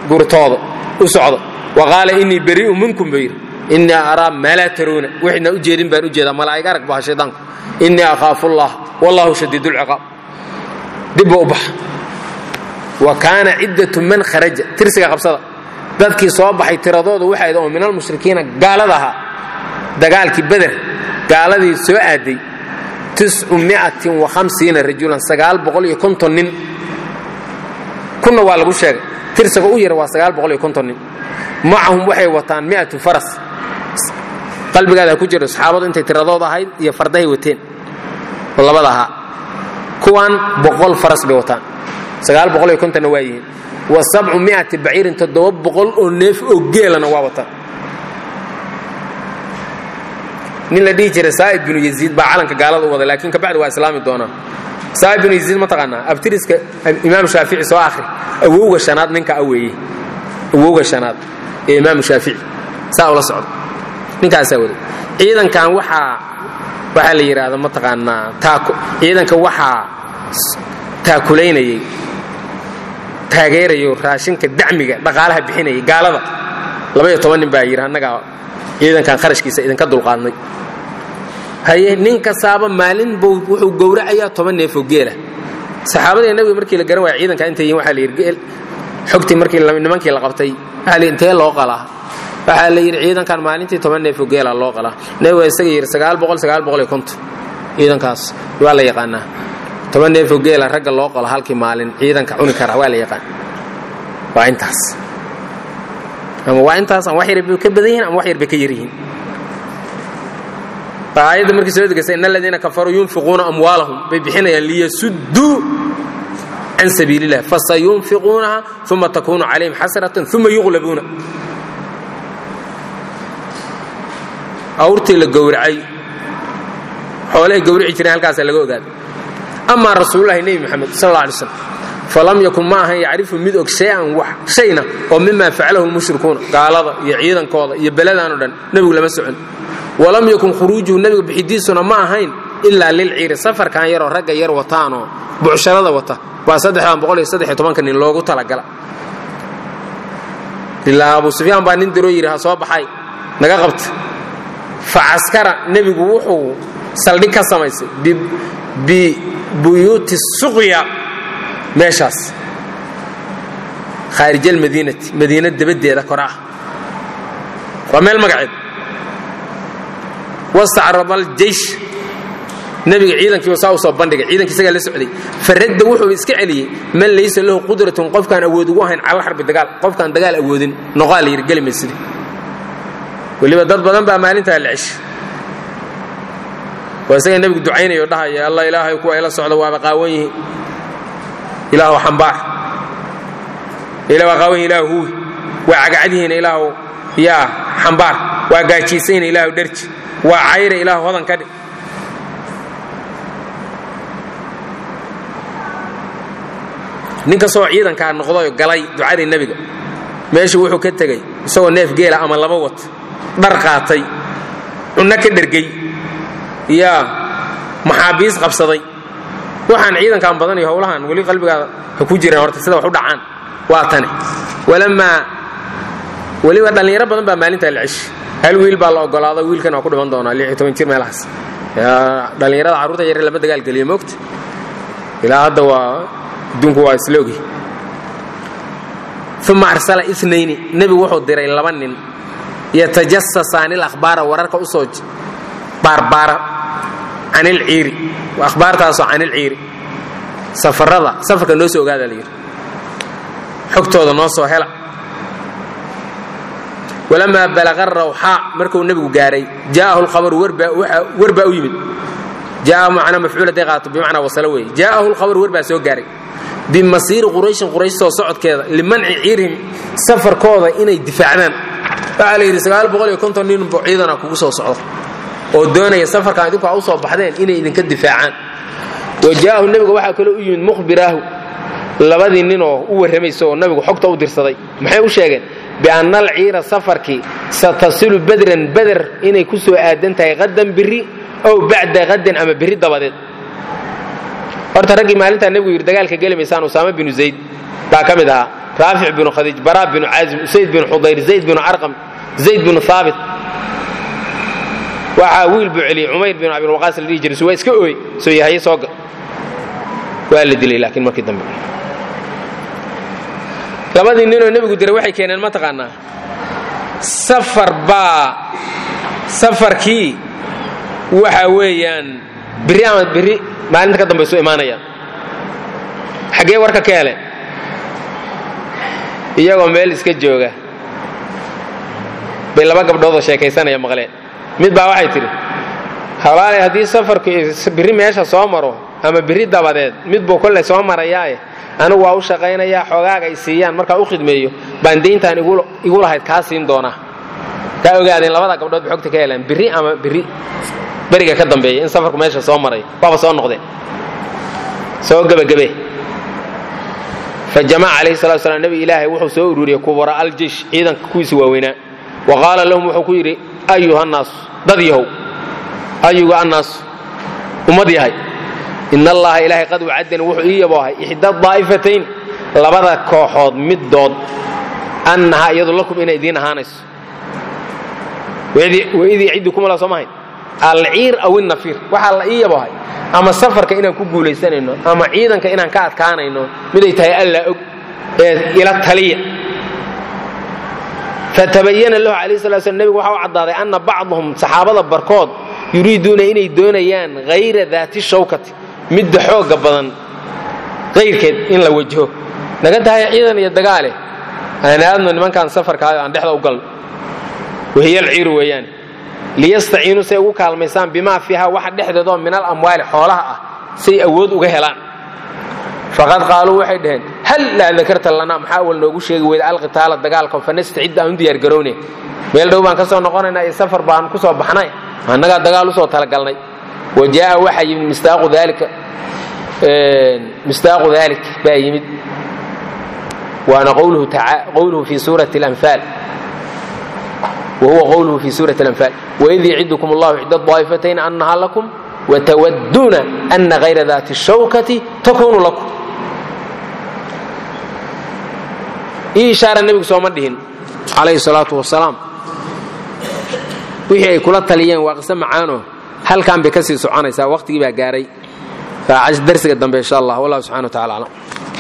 gurtooda u socdo waqaala innii barii'u minkum bayr innii araa maa laa taruuna wixna u jeedin baan u jeedaa malaa'ig arag baa shaydaanku innii akhaafu allah wallahu shadiidul ciqaab dib u bax wa kaana ciddatu man kharaja tirsiga qabsada dadkii soo baxay tiradooda waxay oo minal mushrikiina gaalada ahaa dagaalkii beder gaaladii soo aaday tis'umi'atin wa khamsiina rajulan sagaal boqol iyo konton nin kunna waa lagu sheegay tirsiga u yar waa sagaal boqol iyo konton nin macahum waxay wataan mi'atu faras qalbigaada ku jiro saxaabadu intay tiradooda ahayd iyo fardahay wateen oo labada ahaa kuwan boqol faras bay wataan sagaal boqol iyo konton waa yihiin wa sabcu mi'ati ba'irin toddoba boqol oo neef oo geelana waa wataan nin la dhihi jiray Sa'id bin Yazid baa calanka gaalada u wada laakiin ka bacdi waa islaami doonaa Sa'id bin Yazid ma taqaanaa abtiriska Imaam Shaafici soo akhri awowga shanaad ninka aweeyay awowga shanaad ee Imaam Shaafici saa ula socdo ninkaas awooday ciidankan waxa waxa la yiraahdo ma taqaanaa taako ciidanka waxa taakuleynayay taageerayo raashinka dacmiga dhaqaalaha bixinayay gaalada laba iyo toban nin baa yiraahdo anaga ciidankan qarashkiisa idinka dulqaadnay haye ninka saaba maalin buu wuxuu gowracayaa toban neef oo geela saxaabada nabiga markii la garan waayay ciidanka intay yihiin waxa la yiri xogtii markii nimankii la qabtay waxa la intee loo qalaa waxa la yiri ciidankan maalintii toban neef oo geela loo qalaa nabiga isaga yiri sagaal boqol sagaal boqol iyo konton ciidankaas waa la yaqaanaa toban neef oo geela ragga loo qalo halkii maalin ciidanka cuni kara waa la yaqaan waa intaas ama waa intaas aan wax yar ka badan ama wax yar ka yariin ayada markii soo degasay in alladina kafaru yunfiquna amwalahum bi bixinaya liyasuddu an sabilillah fasayunfiqunaha thumma takunu alayhim hasratan thumma yughlabuna awrtii la gowracay xoolaha gowrici jireen halkaas laga ogaaday ama rasuulullaahi nabi maxamed sallallahu alayhi wasallam falam yakun ma ahan yacrifu mid og shay-an wax shayna oo mimma facalahu mushrikuuna gaalada iyo ciidankooda iyo beladan oo dhan nabigu lama socon walam yakun khuruujuhu nabigu bixidiisuna ma ahayn illa lil ciir safarkan yar oo ragga yar wataano buucsharada wata waa saddex boqol iyo saddex iyo toban nin loogu talagala ilaa Abu Sufyaan baa nin diro yiri ha soo baxay naga qabta fa askara nabigu wuxuu saldhig ka samaysay bi buyuti suqya meeshaas kharij almadinati madina dabadeeda koraa waa meel magaceed wasa'arad aljaysh nabiga ciidankii wasaa u soo bandhigay ciidankii isaga la socday farada wuxuu iska celiyay man laysa lahu qudratun qofkan awood ugu hayn cala harbi dagaal qofkan dagaal awoodin noqaal yir galmaysid waliba dad badan baa maalinta la cish wasaga nabigu ducaynayo dhahay Allah ilaahay ku ay la socdo waa qaawan yihiin ilaahu xambaar ilaahu qaawan ilaahu waa agacadiina ilaahu ya xambaar waa gaajiisayna ilaahu darji waa cayra ilaahu hodan ka dhig ninka soo ciidanka noqday galay ducada nabiga meesha wuxuu ka tagay isagoo neef geela ama laba wad dhar qaatay cunna ka dhargay ya maxaabiis qabsaday waxaan ciidankan badan iyo hawlahan wali qalbigaada ku jireen horta sida wax u dhacaan waa tani walama waliba dhalinyaro badan baa maalinta la cish hal wiil baa la ogolaaday wiilkan oo ku dhiman doona lix iyo toban jir meelahaas ya dhalinyarada caruurta yar laba dagaal galiyo moogta ilaa hadda waa dunku waa isloogi thumma arsala ithnayn nabi wuxuu diray laba nin yatajassasan al-akhbara wararka usoo barbara anil ciiri wa akhbaartaas anil ciiri safarada safarka noo soo ogaada leeyahay xogtooda noo soo hela ولما بلغ الروحاء مركو النبي غاري جاءه الخبر وربا وربا يمد جاء معنا مفعول دقات بمعنى وصلوي جاءه الخبر وربا سو غاري بمصير قريش قريش سو سocod كده لمنع عيرهم سفر كودا اني دفاعان فعلى رسال boqol iyo konton nin buu ciidana kugu soo socdo oo doonaya safarka idinku u soo baxdeen inay idinka difaacaan wajaahu nabiga waxa kale u yimid mukhbirahu labadii nin oo u waramayso nabigu xogta u dirsaday maxay u sheegeen بأن العير سفرك ستصل بدرا بدر إني كسو آدنتها غدا بري أو بعد غدا أما بري دبادت horta ragii maalinta nabigu yiri dagaalka galay miisaan Usaama bin Zayd baa kamid ah raafic binu khadiij baraa binu caazim usayd binu xudayr zayd binu arqam zayd binu haabit waxaa wiil buu celiyey cumayr binu abilwaqaas la dhihi jiray waa iska ooy soo yahaye sooga waa la dilay laakiin markii dambe labadii ninoo nebigu diray waxay keeneen ma taqaanaa safar baa safarkii waxa weeyaan biri ama biri maalinta ka dambaysu imaanayaan xaggee warka ka hele iyagoo meel iska jooga bay laba gabdhoodoo sheekaysanaya maqleen mid baa waxay tidhi hawaalay haddii safarku biri meesha soo maro ama biri dabadeed mid buu kolley soo marayaae anigu waa u shaqaynayaa xoogaaga ay siiyaan markaa u khidmeeyo baan dayntaan igu lahayd kaa siin doonaa kaa ogaadeen labada gabdhood ba xogta ka heleen biri ama biri beriga ka dambeeya in safarku meesha soo maray waaba soo noqdeen soo gebagabe fa jamaca calayhi salatu wasalaam nabi ilaahay wuxuu soo ururiyey kubara aljeish ciidanka kuwiisi waaweynaa wa qaala lahum wuxuu ku yidhi ayuha annaasu dad yahow ayuga annaasu ummad yahay in allaha ilaahay qad wacadani wuxuu ii yaboohay ixda daa'ifatayn labada kooxood middood annahaa iyadu lakum inay idiin ahaanayso waidii ciddikum la soo mahayn alciir aw innafiir waxaa la ii yaboohay ama safarka inaan ku guulaysanayno ama ciidanka inaan ka adkaanayno miday tahay allaa og ee ila taliya fatabayana lahu calayhi salatu wasallam nebigu waxa u caddaaday anna bacdahum saxaabada barkood yuriiduuna inay doonayaan hayra daati shawkati midda xoogga badan qayrkeed in la wajaho naga tahay ciidan iyo dagaale aan aadno nimankan safarkaayo aan dhexda u galno wahiyal ciiru weeyaan liyastaciinuu say ugu kaalmaysaan bimaa fiiha waxa dhexdeedoo min al amwaali xoolaha ah say awood uga helaan faqad qaaluu waxay dhaheen hal laa dakarta lanaa maxaa awal noogu sheegi weyda alqitaala dagaalka fanastacid aan u diyaar garowne meel dhow baan ka soo noqonaynaa iyo safar baan ku soo baxnay annagaa dagaal u soo talagalnay wajaa'a waxa yimid mistaaqu daalika mistaaqu daalik baa yimid waana qowluhu tacaala qowluhu fi suurati al-anfaal وهو قوله في سورة الأنفال وإذ يعدكم الله إحدى الطائفتين أنها لكم وتودون أن غير ذات الشوكة تكون لكم إيه إشارة النبي صلى الله عليه وسلم عليه الصلاة والسلام وحي كل التليين وقسم معانه هل كان بكسي سبحانه وقت يبقى قاري فعجز درس قدام إن شاء الله والله سبحانه وتعالى